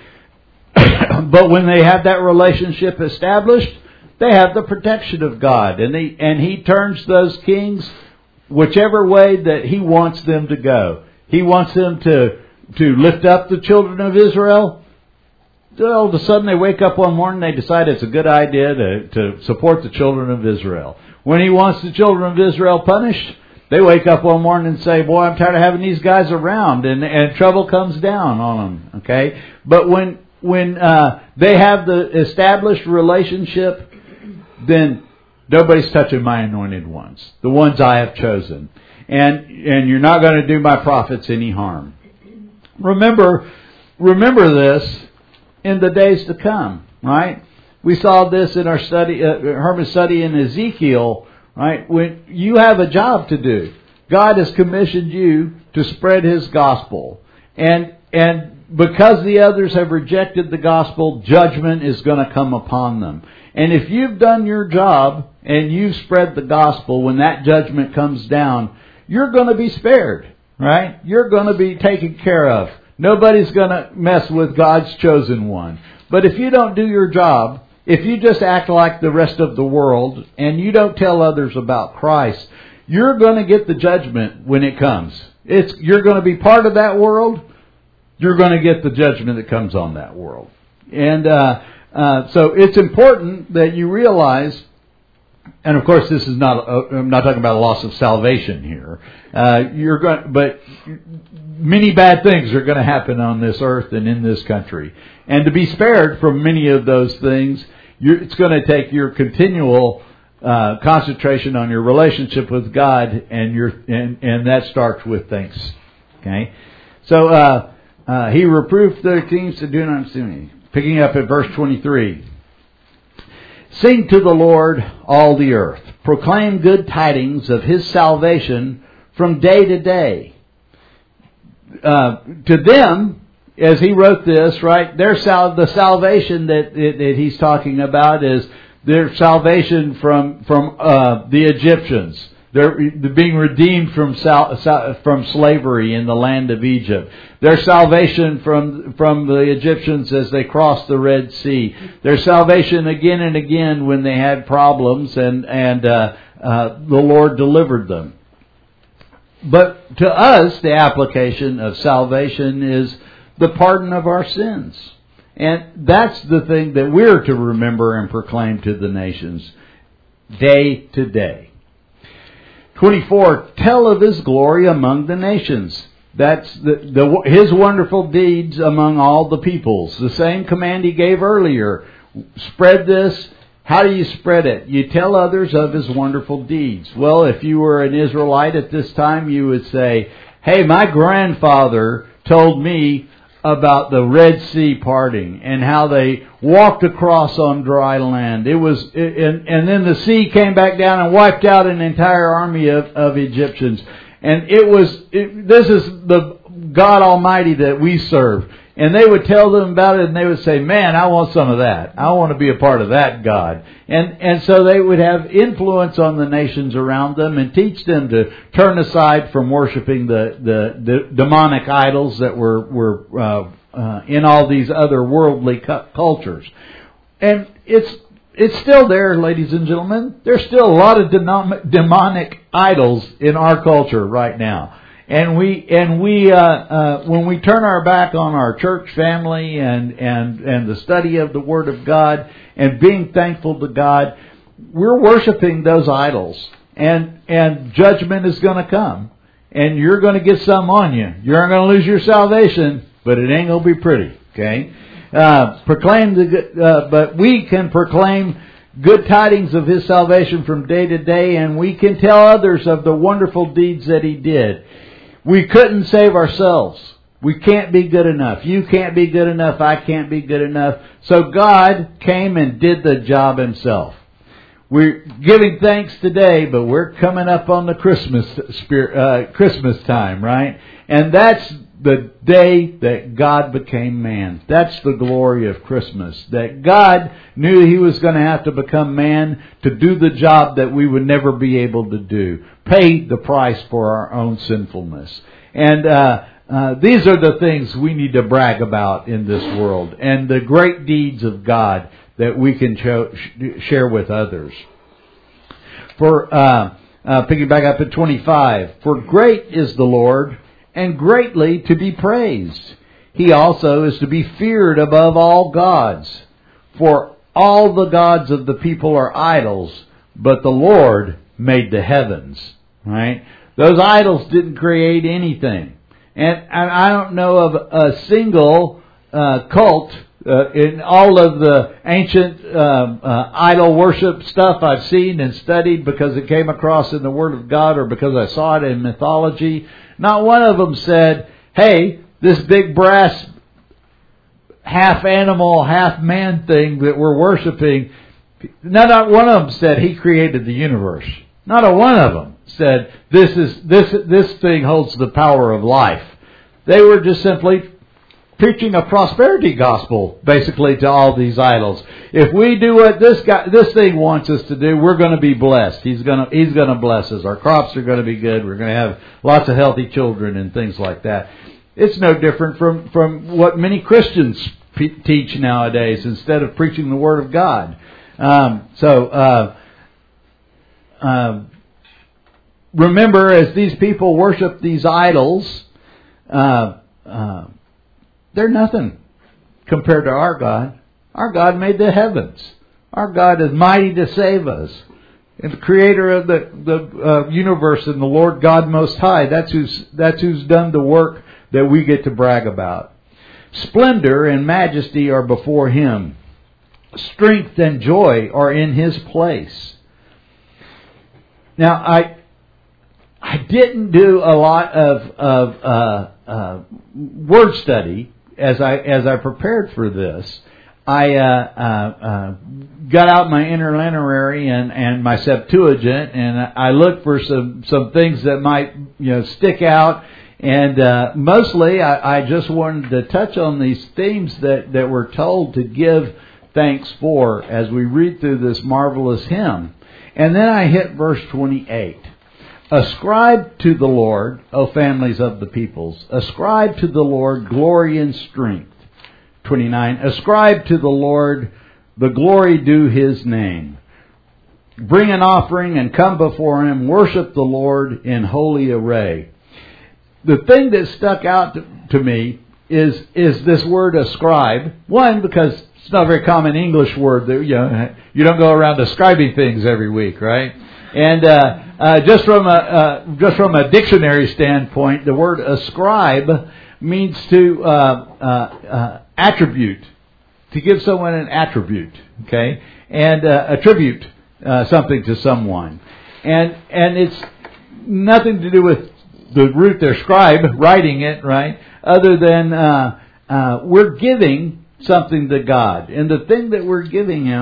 But when they have that relationship established, they have the protection of God. And he, and He turns those kings whichever way that He wants them to go. He wants them to, to lift up the children of Israel. All of a sudden they wake up one morning and they decide it's a good idea to, to support the children of Israel. When He wants the children of Israel punished, they wake up one morning and say, boy, I'm tired of having these guys around, and, and trouble comes down on them. Okay? But when when uh, they have the established relationship, then nobody's touching my anointed ones, the ones I have chosen. And and you're not going to do my prophets any harm. Remember, remember this in the days to come, right? We saw this in our study, uh, Herman's study in Ezekiel, right? When you have a job to do, God has commissioned you to spread His gospel. And and because the others have rejected the gospel, judgment is going to come upon them. And if you've done your job and you've spread the gospel, when that judgment comes down, you're going to be spared, right? You're going to be taken care of. Nobody's going to mess with God's chosen one. But if you don't do your job, if you just act like the rest of the world and you don't tell others about Christ, you're going to get the judgment when it comes. It's you're going to be part of that world. You're going to get the judgment that comes on that world. And uh, uh, so it's important that you realize, and of course this is not, a, I'm not talking about a loss of salvation here. Uh, you're going, but many bad things are going to happen on this earth and in this country. And to be spared from many of those things, you're, it's going to take your continual uh, concentration on your relationship with God, and your and, and that starts with thanks. Okay, so uh, uh, He reproved their kings to do not sin. Picking up at verse twenty-three. Sing to the Lord, all the earth. Proclaim good tidings of His salvation from day to day. Uh, to them, as he wrote this, right, their sal- the salvation that, that, that he's talking about is their salvation from from uh, the Egyptians. They're, they're being redeemed from sal- sal- from slavery in the land of Egypt. Their salvation from from the Egyptians as they crossed the Red Sea. Their salvation again and again when they had problems, and and uh, uh, the Lord delivered them. But to us, the application of salvation is the pardon of our sins. And that's the thing that we're to remember and proclaim to the nations day to day. twenty-four, tell of His glory among the nations. That's the, the, His wonderful deeds among all the peoples. The same command He gave earlier. Spread this. How do you spread it? You tell others of His wonderful deeds. Well, if you were an Israelite at this time, you would say, hey, my grandfather told me about the Red Sea parting and how they walked across on dry land. It was, and, and then the sea came back down and wiped out an entire army of, of Egyptians. And it was, it, this is the God Almighty that we serve. And And they would tell them about it, and they would say, man, I want some of that. I want to be a part of that God. And and so they would have influence on the nations around them and teach them to turn aside from worshiping the, the, the demonic idols that were, were uh, uh, in all these other worldly cu- cultures. And it's it's still there, ladies and gentlemen. There's still a lot of denom- demonic idols in our culture right now. And we and we uh, uh, when we turn our back on our church family and, and, and the study of the Word of God and being thankful to God, we're worshiping those idols. And and judgment is going to come. And you're going to get some on you. You're going to lose your salvation, but it ain't going to be pretty. Okay? Uh, proclaim the good, uh, but we can proclaim good tidings of His salvation from day to day, and we can tell others of the wonderful deeds that He did. We couldn't save ourselves. We can't be good enough. You can't be good enough. I can't be good enough. So God came and did the job Himself. We're giving thanks today, but we're coming up on the Christmas spirit, uh, Christmas time, right? And that's the day that God became man. That's the glory of Christmas. That God knew He was going to have to become man to do the job that we would never be able to do. Pay the price for our own sinfulness. And uh, uh, these are the things we need to brag about in this world. And the great deeds of God that we can cho- share with others. For uh, uh, picking back up at twenty-five. For great is the Lord, and greatly to be praised. He also is to be feared above all gods. For all the gods of the people are idols, but the Lord made the heavens. Right? Those idols didn't create anything. And I don't know of a single uh, cult uh, in all of the ancient uh, uh, idol worship stuff I've seen and studied because it came across in the Word of God or because I saw it in mythology. Not one of them said, hey, this big brass half animal, half man thing that we're worshiping, not one of them said He created the universe. Not a one of them said this is this this thing holds the power of life. They were just simply preaching a prosperity gospel, basically, to all these idols. If we do what this guy, this thing wants us to do, we're going to be blessed. He's going to He's going to bless us. Our crops are going to be good. We're going to have lots of healthy children and things like that. It's no different from from what many Christians pe- teach nowadays. Instead of preaching the Word of God, um, so. Uh, uh, Remember, as these people worship these idols, uh, uh, they're nothing compared to our God. Our God made the heavens. Our God is mighty to save us. And the Creator of the, the uh, universe and the Lord God Most High. That's who's, that's who's done the work that we get to brag about. Splendor and majesty are before Him. Strength and joy are in His place. Now, I... I didn't do a lot of, of uh, uh, word study as I as I prepared for this. I uh, uh, uh, got out my interlineary and, and my Septuagint, and I looked for some, some things that might you know stick out. And uh, mostly, I, I just wanted to touch on these themes that, that we're told to give thanks for as we read through this marvelous hymn. And then I hit verse twenty-eight. Ascribe to the Lord, O families of the peoples. Ascribe to the Lord glory and strength. twenty-nine. Ascribe to the Lord the glory due His name. Bring an offering and come before Him. Worship the Lord in holy array. The thing that stuck out to, to me is, is this word ascribe. One, because it's not a very common English word. That, you know, you don't go around ascribing things every week, right? And uh, uh, just from a uh, just from a dictionary standpoint, the word ascribe means to uh, uh, uh, attribute, to give someone an attribute, okay, and uh, attribute uh, something to someone, and and it's nothing to do with the root there, scribe, writing it, right? Other than uh, uh, we're giving something to God, and the thing that we're giving Him,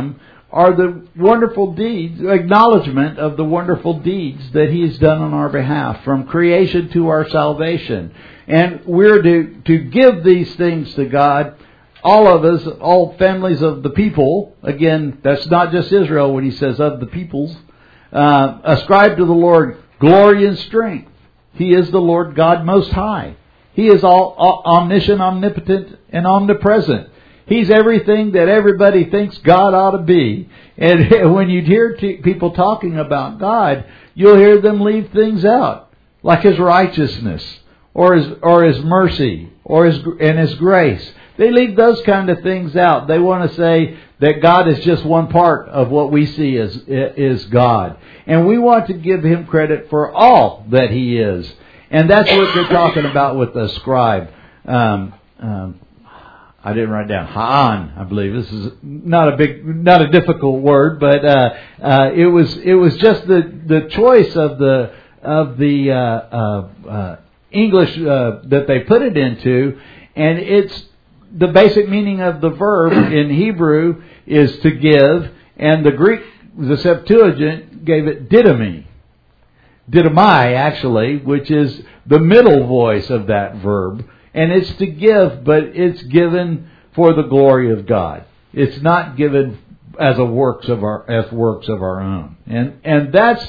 are the wonderful deeds, acknowledgement of the wonderful deeds that He's done on our behalf, from creation to our salvation. And we're to, to give these things to God. All of us, all families of the people, again, that's not just Israel when He says of the peoples, uh, ascribe to the Lord glory and strength. He is the Lord God Most High. He is all, all omniscient, omnipotent, and omnipresent. He's everything that everybody thinks God ought to be. And when you hear t- people talking about God, you'll hear them leave things out, like His righteousness, or His or His mercy, or His and His grace. They leave those kind of things out. They want to say that God is just one part of what we see as is God, and we want to give Him credit for all that He is. And that's what they're talking about with the scribe. Um, um, I didn't write down Ha'an, I believe. This is not a big, not a difficult word, but uh, uh, it was it was just the, the choice of the of the uh, uh, uh, English uh, that they put it into, and it's the basic meaning of the verb in Hebrew is to give, and the Greek, the Septuagint, gave it didomi. Didomai, actually, which is the middle voice of that verb. And it's to give, but it's given for the glory of God. It's not given as a works of our as works of our own. And and that's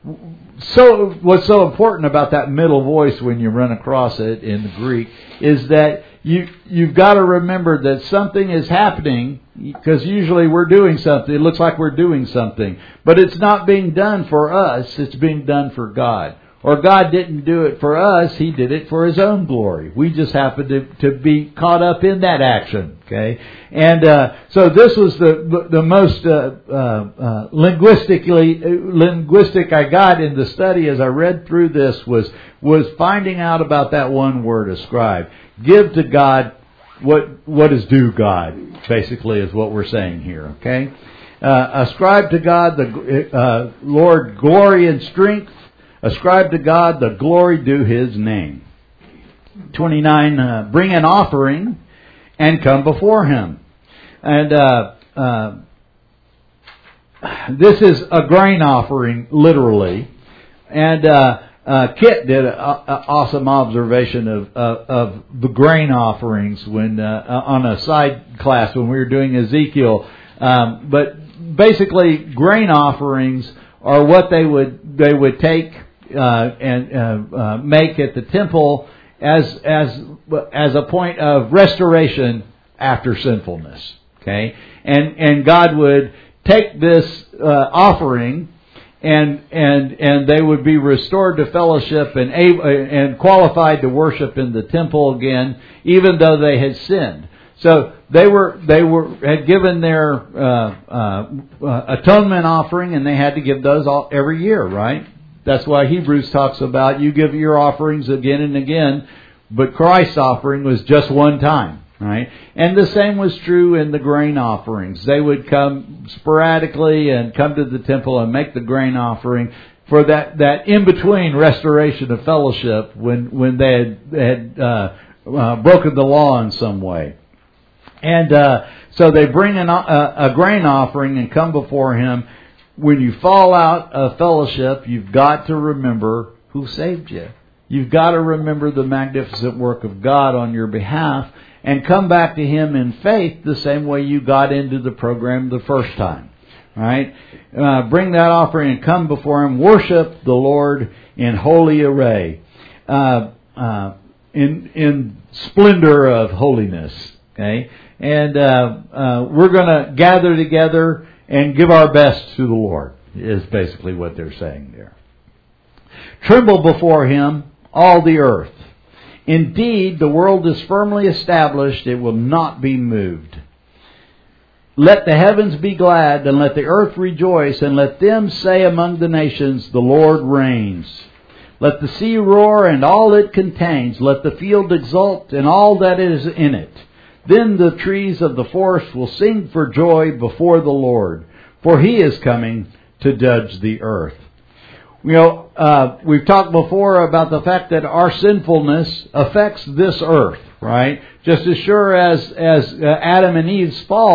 so what's so important about that middle voice when you run across it in the Greek is that you you've got to remember that something is happening, because usually we're doing something. It looks like we're doing something, but it's not being done for us. It's being done for God. Or God didn't do it for us. He did it for His own glory. We just happened to, to be caught up in that action. Okay, and uh, so this was the the most uh, uh, uh, linguistically linguistic I got in the study as I read through this was was finding out about that one word, ascribe. Give to God what what is due God. Basically, is what we're saying here. Okay, uh, ascribe to God the uh, Lord glory and strength. Ascribe to God the glory due His name. twenty-nine, uh, bring an offering and come before Him. And uh, uh, this is a grain offering, literally. And uh, uh, Kit did an awesome observation of, of, of the grain offerings when uh, on a side class when we were doing Ezekiel. Um, but basically, grain offerings are what they would they would take Uh, and uh, uh, make at the temple as as as a point of restoration after sinfulness. Okay, and and God would take this uh, offering, and and and they would be restored to fellowship and able, and qualified to worship in the temple again, even though they had sinned. So they were they were had given their uh, uh, uh, atonement offering, and they had to give those all every year, right? That's why Hebrews talks about you give your offerings again and again, but Christ's offering was just one time, right? And the same was true in the grain offerings. They would come sporadically and come to the temple and make the grain offering for that, that in-between restoration of fellowship when, when they had, had uh, uh, broken the law in some way. And uh, so they bring an, a, a grain offering and come before Him. When you fall out of fellowship, you've got to remember who saved you. You've got to remember the magnificent work of God on your behalf and come back to Him in faith the same way you got into the program the first time. Right? Uh, bring that offering and come before Him. Worship the Lord in holy array, uh, uh, in in splendor of holiness. Okay, and uh, uh, we're going to gather together and give our best to the Lord, is basically what they're saying there. Tremble before Him, all the earth. Indeed, the world is firmly established, it will not be moved. Let the heavens be glad, and let the earth rejoice, and let them say among the nations, the Lord reigns. Let the sea roar, and all it contains. Let the field exult, and all that is in it. Then the trees of the forest will sing for joy before the Lord, for He is coming to judge the earth. You know, uh, we've talked before about the fact that our sinfulness affects this earth, right? Just as sure as, as uh, Adam and Eve's fall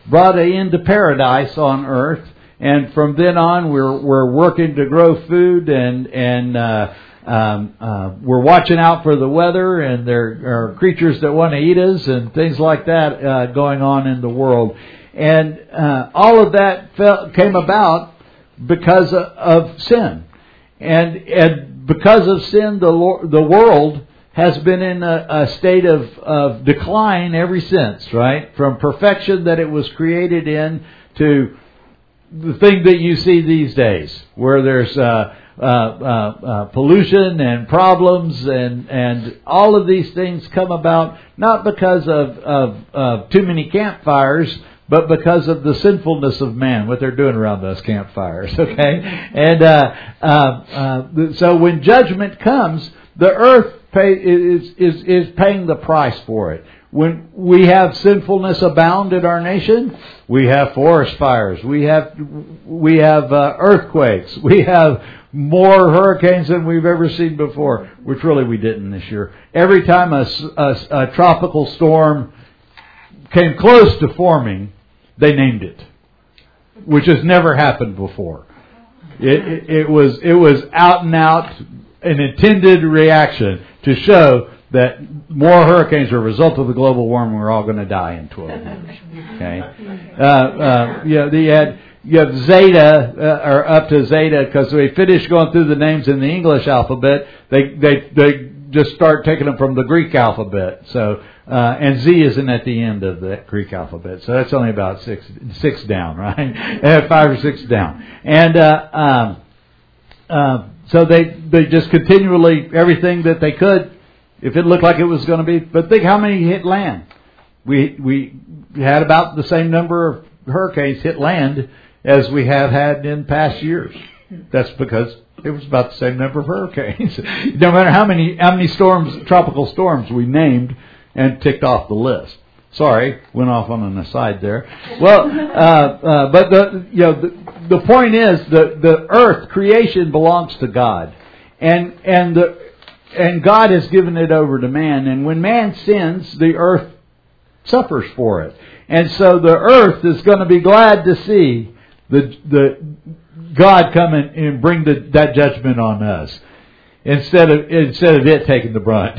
brought an end to paradise on earth. And from then on, we're we're working to grow food, and and uh, um, uh, we're watching out for the weather, and there are creatures that want to eat us, and things like that uh, going on in the world. And uh, all of that fell, came about because of, of sin, and and because of sin, the Lord, the world has been in a, a state of, of decline ever since, right? From perfection that it was created in to the thing that you see these days, where there's uh, uh, uh, uh, pollution and problems, and, and all of these things come about not because of, of, of too many campfires, but because of the sinfulness of man, what they're doing around those campfires, okay? And uh, uh, uh, so when judgment comes, the earth pay, is, is, is paying the price for it. When we have sinfulness abound in our nation, we have forest fires, we have we have uh, earthquakes, we have more hurricanes than we've ever seen before, which really we didn't this year. Every time a, a, a tropical storm came close to forming, they named it, which has never happened before. It, it, it was it was out and out an intended reaction to show that more hurricanes are a result of the global warming. We're all going to die in twelve years. Okay, uh, uh, you know, you had you have Zeta uh, or up to Zeta, because we finished going through the names in the English alphabet. They they they just start taking them from the Greek alphabet. So uh, and Z isn't at the end of the Greek alphabet. So that's only about six six down, right? Five or six down, and uh, um, uh, so they they just continually everything that they could. If it looked like it was going to be, but think how many hit land. We we had about the same number of hurricanes hit land as we have had in past years. That's because it was about the same number of hurricanes. No matter how many how many storms, tropical storms we named and ticked off the list. Sorry, went off on an aside there. Well, uh, uh, but the you know the, the point is the the earth creation belongs to God, and and the. And God has given it over to man. And when man sins, the earth suffers for it. And so the earth is going to be glad to see the the God come and, and bring the, that judgment on us instead of instead of it taking the brunt.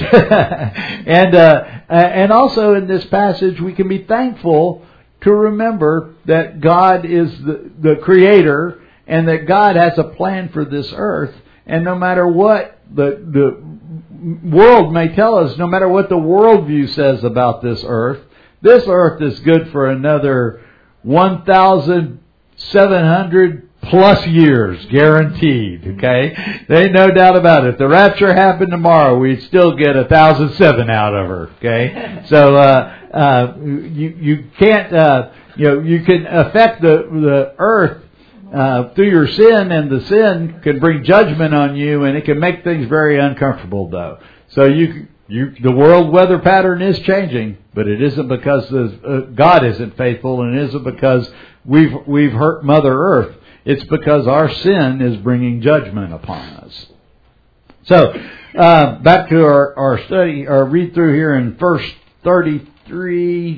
and uh, and also in this passage, we can be thankful to remember that God is the, the Creator, and that God has a plan for this earth. And no matter what the the world may tell us, no matter what the worldview says about this earth, this earth is good for another one thousand seven hundred plus years, guaranteed. Okay, there ain't no doubt about it. If the rapture happened tomorrow, we'd still get a thousand seven out of her. Okay, so uh, uh, you you can't uh, you know you can affect the the earth. Uh, through your sin, and the sin can bring judgment on you, and it can make things very uncomfortable, though. So you, you, the world weather pattern is changing, but it isn't because the, uh, God isn't faithful, and it isn't because we've we've hurt Mother Earth. It's because our sin is bringing judgment upon us. So uh, back to our, our study, our read through here in verse thirty-three.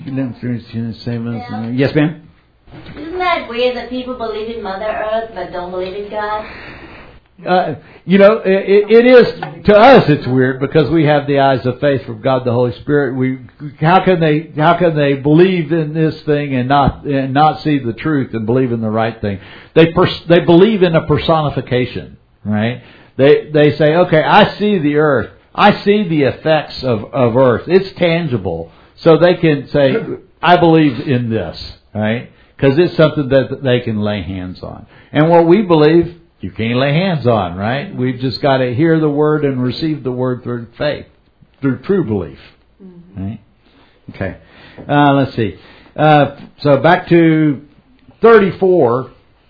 Yes, ma'am. Isn't that weird that people believe in Mother Earth but don't believe in God? Uh, you know, it, it is, to us it's weird because we have the eyes of faith from God the Holy Spirit. We, how can they, how can they believe in this thing and not, and not see the truth and believe in the right thing? They, pers- they believe in a personification, right? They, they say, okay, I see the earth. I see the effects of, of earth. It's tangible. So they can say, I believe in this, right? Because it's something that they can lay hands on. And what we believe, you can't lay hands on, right? We've just got to hear the word and receive the word through faith, through true belief. Right? Okay. Uh, let's see. Uh, so back to thirty-four.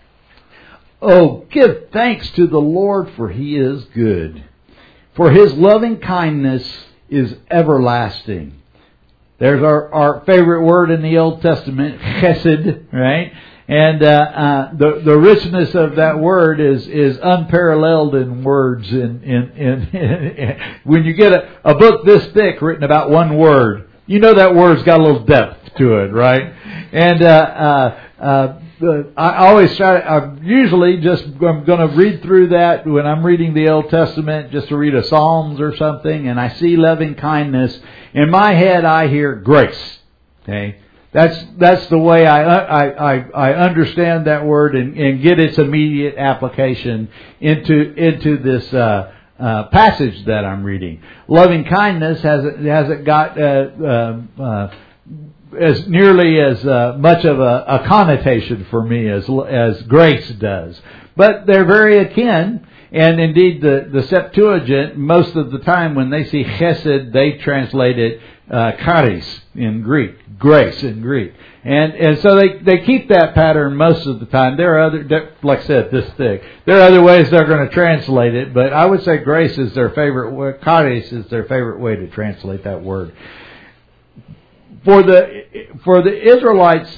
Oh, give thanks to the Lord, for He is good. For His loving kindness is everlasting. There's our, our favorite word in the Old Testament, chesed, right? And uh, uh, the the richness of that word is is unparalleled in words. In in, in, in when you get a, a book this thick written about one word, you know that word's got a little depth to it, right? And uh, uh, uh, the, I always try. I usually just I'm going to read through that when I'm reading the Old Testament, just to read a Psalms or something, and I see loving kindness. In my head, I hear grace. Okay, that's that's the way I I I, I understand that word and, and get its immediate application into into this uh, uh, passage that I'm reading. Loving kindness has it has it got uh, uh, uh, as nearly as uh, much of a, a connotation for me as as grace does, but they're very akin. And indeed, the the Septuagint, most of the time when they see chesed, they translate it uh, charis in Greek, grace in Greek, and and so they they keep that pattern most of the time. There are other, like I said, this thick. There are other ways they're going to translate it, but I would say grace is their favorite word. Charis is their favorite way to translate that word. For the for the Israelites,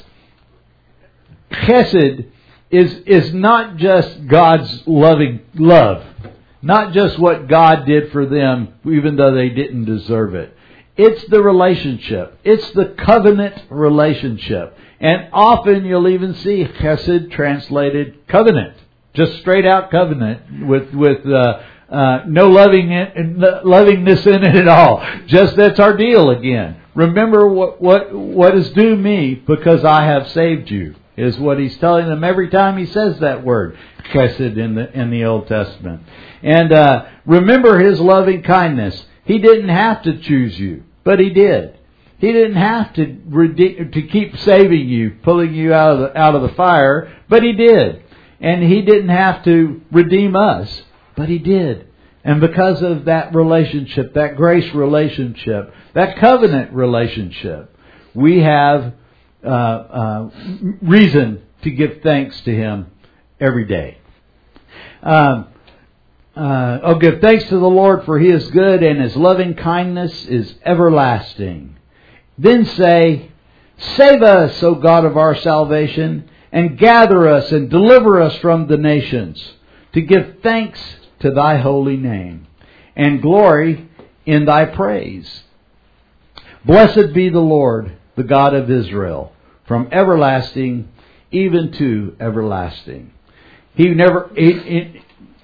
chesed is is not just God's loving love, not just what God did for them, even though they didn't deserve it. It's the relationship. It's the covenant relationship. And often you'll even see chesed translated covenant, just straight out covenant with with uh, uh, no loving it, lovingness in it at all. Just that's our deal again. Remember what what what is due me because I have saved you, is what he's telling them every time he says that word, chesed, in the in the Old Testament. And uh, remember his loving kindness. He didn't have to choose you, but he did. He didn't have to rede- to keep saving you, pulling you out of the out of the fire, but he did. And he didn't have to redeem us, but he did. And because of that relationship, that grace relationship, that covenant relationship, we have uh, uh, reason to give thanks to him every day. Um, uh, oh, give thanks to the Lord, for he is good, and his loving kindness is everlasting. Then say, save us, O God of our salvation, and gather us and deliver us from the nations, to give thanks to thy holy name, and glory in thy praise. Blessed be the Lord, the God of Israel, from everlasting even to everlasting. He never, he,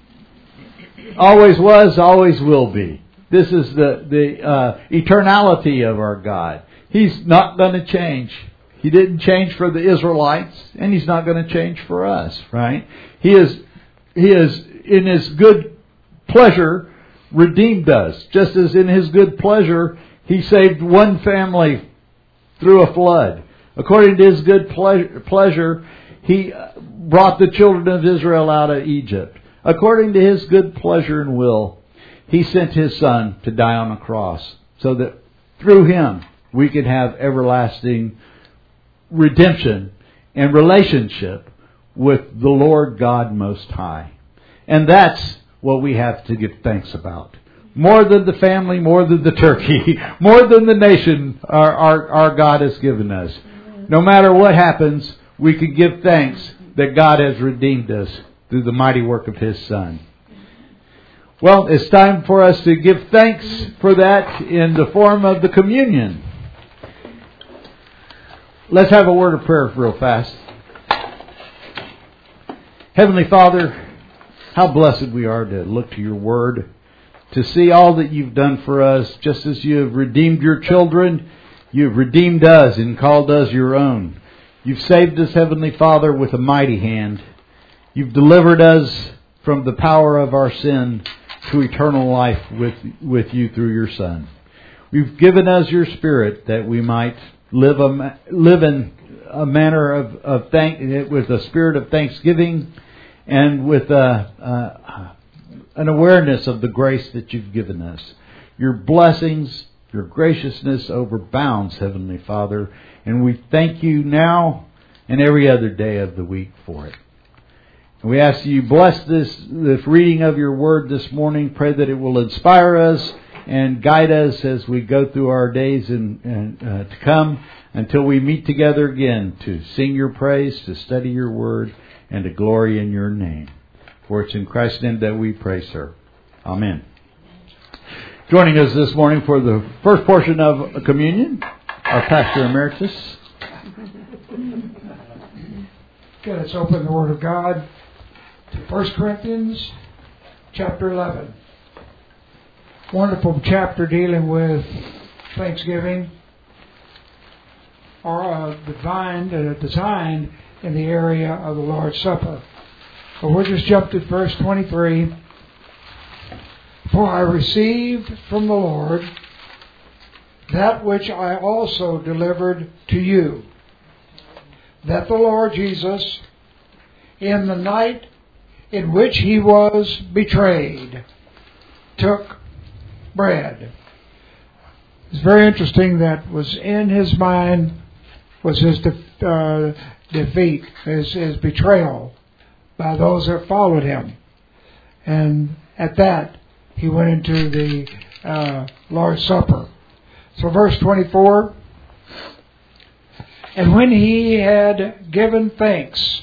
he always was, always will be. This is the, the uh, eternality of our God. He's not going to change. He didn't change for the Israelites, and he's not going to change for us, right? He is, he is in his good pleasure redeemed us, just as in his good pleasure he saved one family through a flood. According to his good pleasure, he brought the children of Israel out of Egypt. According to his good pleasure and will, he sent his Son to die on a cross, so that through him we could have everlasting redemption and relationship with the Lord God Most High. And that's what we have to give thanks about. More than the family, more than the turkey, more than the nation our, our, our God has given us. No matter what happens, we can give thanks that God has redeemed us through the mighty work of his Son. Well, it's time for us to give thanks for that in the form of the communion. Let's have a word of prayer real fast. Heavenly Father, how blessed we are to look to your word, to see all that you've done for us. Just as you have redeemed your children, you have redeemed us and called us your own. You've saved us, Heavenly Father, with a mighty hand. You've delivered us from the power of our sin to eternal life with, with you through your Son. You've given us your Spirit that we might live a, live in a manner of, of thank, with a spirit of thanksgiving and with a, a, an awareness of the grace that you've given us. Your blessings, your graciousness overbounds, Heavenly Father, and we thank you now and every other day of the week for it. And we ask you bless this, this reading of your word this morning. Pray that it will inspire us and guide us as we go through our days and, and uh, to come until we meet together again to sing your praise, to study your word, and to glory in your name. For it's in Christ's name that we pray, sir. Amen. Joining us this morning for the first portion of communion, our Pastor Emeritus, Okay, let's open the Word of God to First Corinthians chapter eleven. Wonderful chapter dealing with Thanksgiving, or uh, designed, uh, designed in the area of the Lord's Supper. So we'll just jump to verse twenty-three. For I received from the Lord that which I also delivered to you, that the Lord Jesus, in the night in which he was betrayed, took bread. It's very interesting that was in his mind was his de- uh, defeat, his, his betrayal by those that followed him. And at that, he went into the uh, Lord's Supper. So verse twenty-four, and when he had given thanks,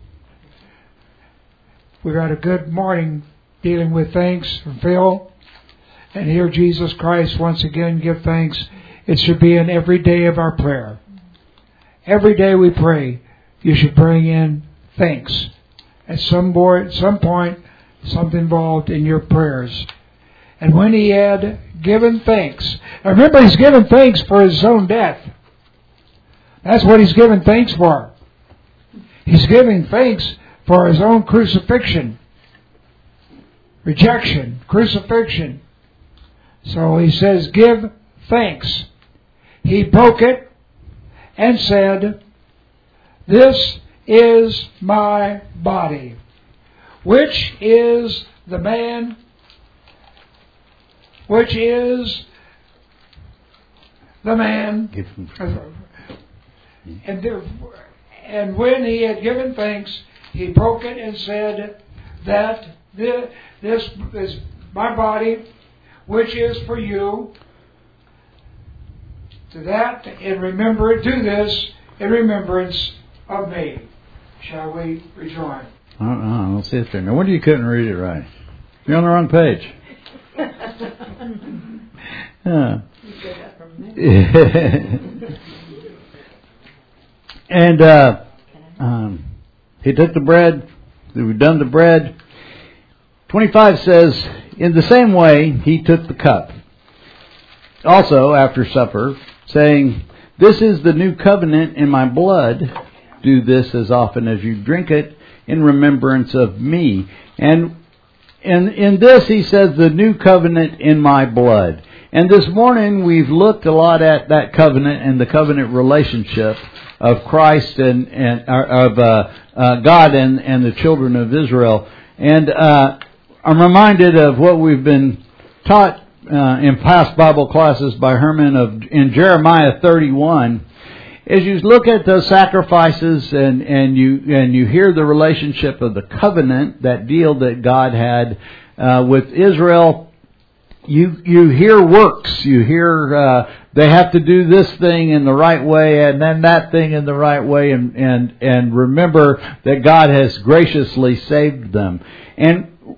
we got a good morning dealing with thanks from Phil. And here Jesus Christ once again give thanks. It should be in every day of our prayer. Every day we pray, you should bring in thanks. At some point, some point, something involved in your prayers. And when he had given thanks, now remember he's given thanks for his own death. That's what he's given thanks for. He's giving thanks for his own crucifixion, rejection, crucifixion. So he says, give thanks. He broke it and said, this is my body, which is the man, which is the man. And, there, and when he had given thanks, he broke it and said that this, this is my body, which is for you. To that, in remember, do this in remembrance of me. Shall we rejoin? I don't know. I don't see it there. No wonder you couldn't read it right. You're on the wrong page. Yeah. And uh, um, he took the bread. We've done the bread. twenty-five says, in the same way, he took the cup. Also, after supper, saying, this is the new covenant in my blood. Do this as often as you drink it in remembrance of me. And in, in this, he says, the new covenant in my blood. And this morning, we've looked a lot at that covenant and the covenant relationship of Christ and, and of uh, uh, God and, and the children of Israel. And uh, I'm reminded of what we've been taught uh, in past Bible classes by Herman of in Jeremiah thirty-one. As you look at those sacrifices and, and you and you hear the relationship of the covenant, that deal that God had uh, with Israel, you you hear works. You hear uh, they have to do this thing in the right way and then that thing in the right way, and and and remember that God has graciously saved them. And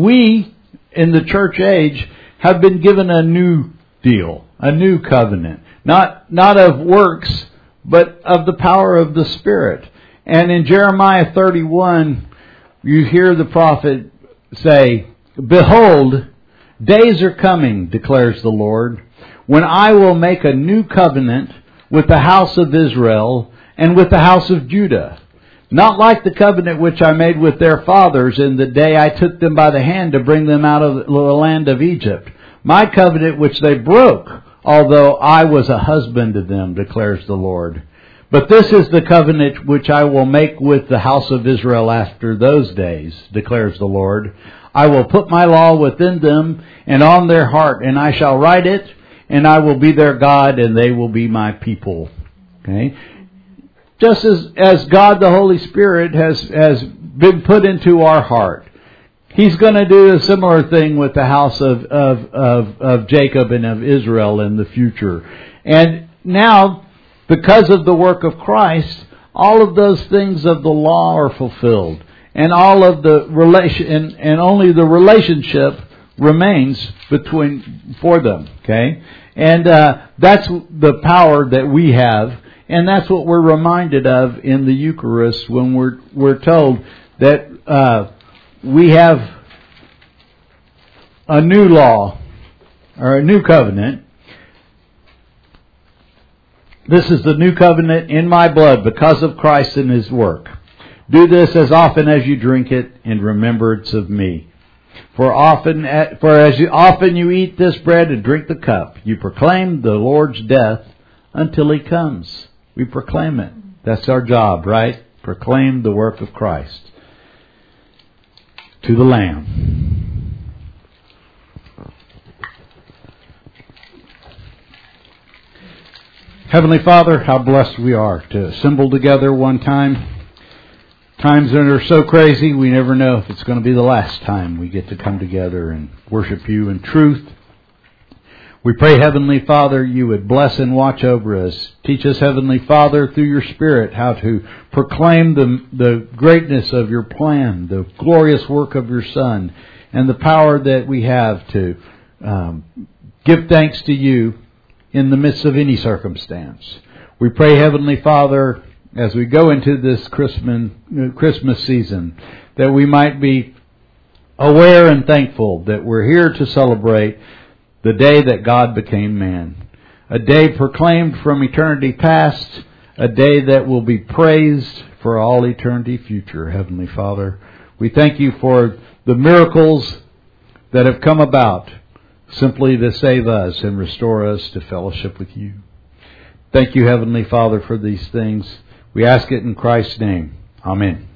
we in the church age have been given a new deal, a new covenant, not not of works, but of the power of the Spirit. And in Jeremiah thirty-one, you hear the prophet say, behold, days are coming, declares the Lord, when I will make a new covenant with the house of Israel and with the house of Judah. Not like the covenant which I made with their fathers in the day I took them by the hand to bring them out of the land of Egypt. My covenant which they broke, although I was a husband to them, declares the Lord. But this is the covenant which I will make with the house of Israel after those days, declares the Lord. I will put my law within them and on their heart, and I shall write it, and I will be their God, and they will be my people. Okay? Just as, as God the Holy Spirit has, has been put into our heart, He's going to do a similar thing with the house of, of, of, of Jacob and of Israel in the future. And now, because of the work of Christ, all of those things of the law are fulfilled. And all of the relation, and, and only the relationship remains between, for them. Okay? And uh, that's the power that we have. And that's what we're reminded of in the Eucharist when we're we're told that uh, we have a new law or a new covenant. This is the new covenant in my blood because of Christ and His work. Do this as often as you drink it in remembrance of me. For often, for as you, often you eat this bread and drink the cup, you proclaim the Lord's death until He comes. We proclaim it. That's our job, right? Proclaim the work of Christ to the Lamb. Heavenly Father, how blessed we are to assemble together one time. Times that are so crazy, we never know if it's going to be the last time we get to come together and worship You in truth. We pray, Heavenly Father, You would bless and watch over us. Teach us, Heavenly Father, through Your Spirit, how to proclaim the, the greatness of Your plan, the glorious work of Your Son, and the power that we have to um, give thanks to You in the midst of any circumstance. We pray, Heavenly Father, as we go into this Christmas, Christmas season, that we might be aware and thankful that we're here to celebrate the day that God became man. A day proclaimed from eternity past, a day that will be praised for all eternity future, Heavenly Father. We thank You for the miracles that have come about simply to save us and restore us to fellowship with You. Thank You, Heavenly Father, for these things. We ask it in Christ's name. Amen.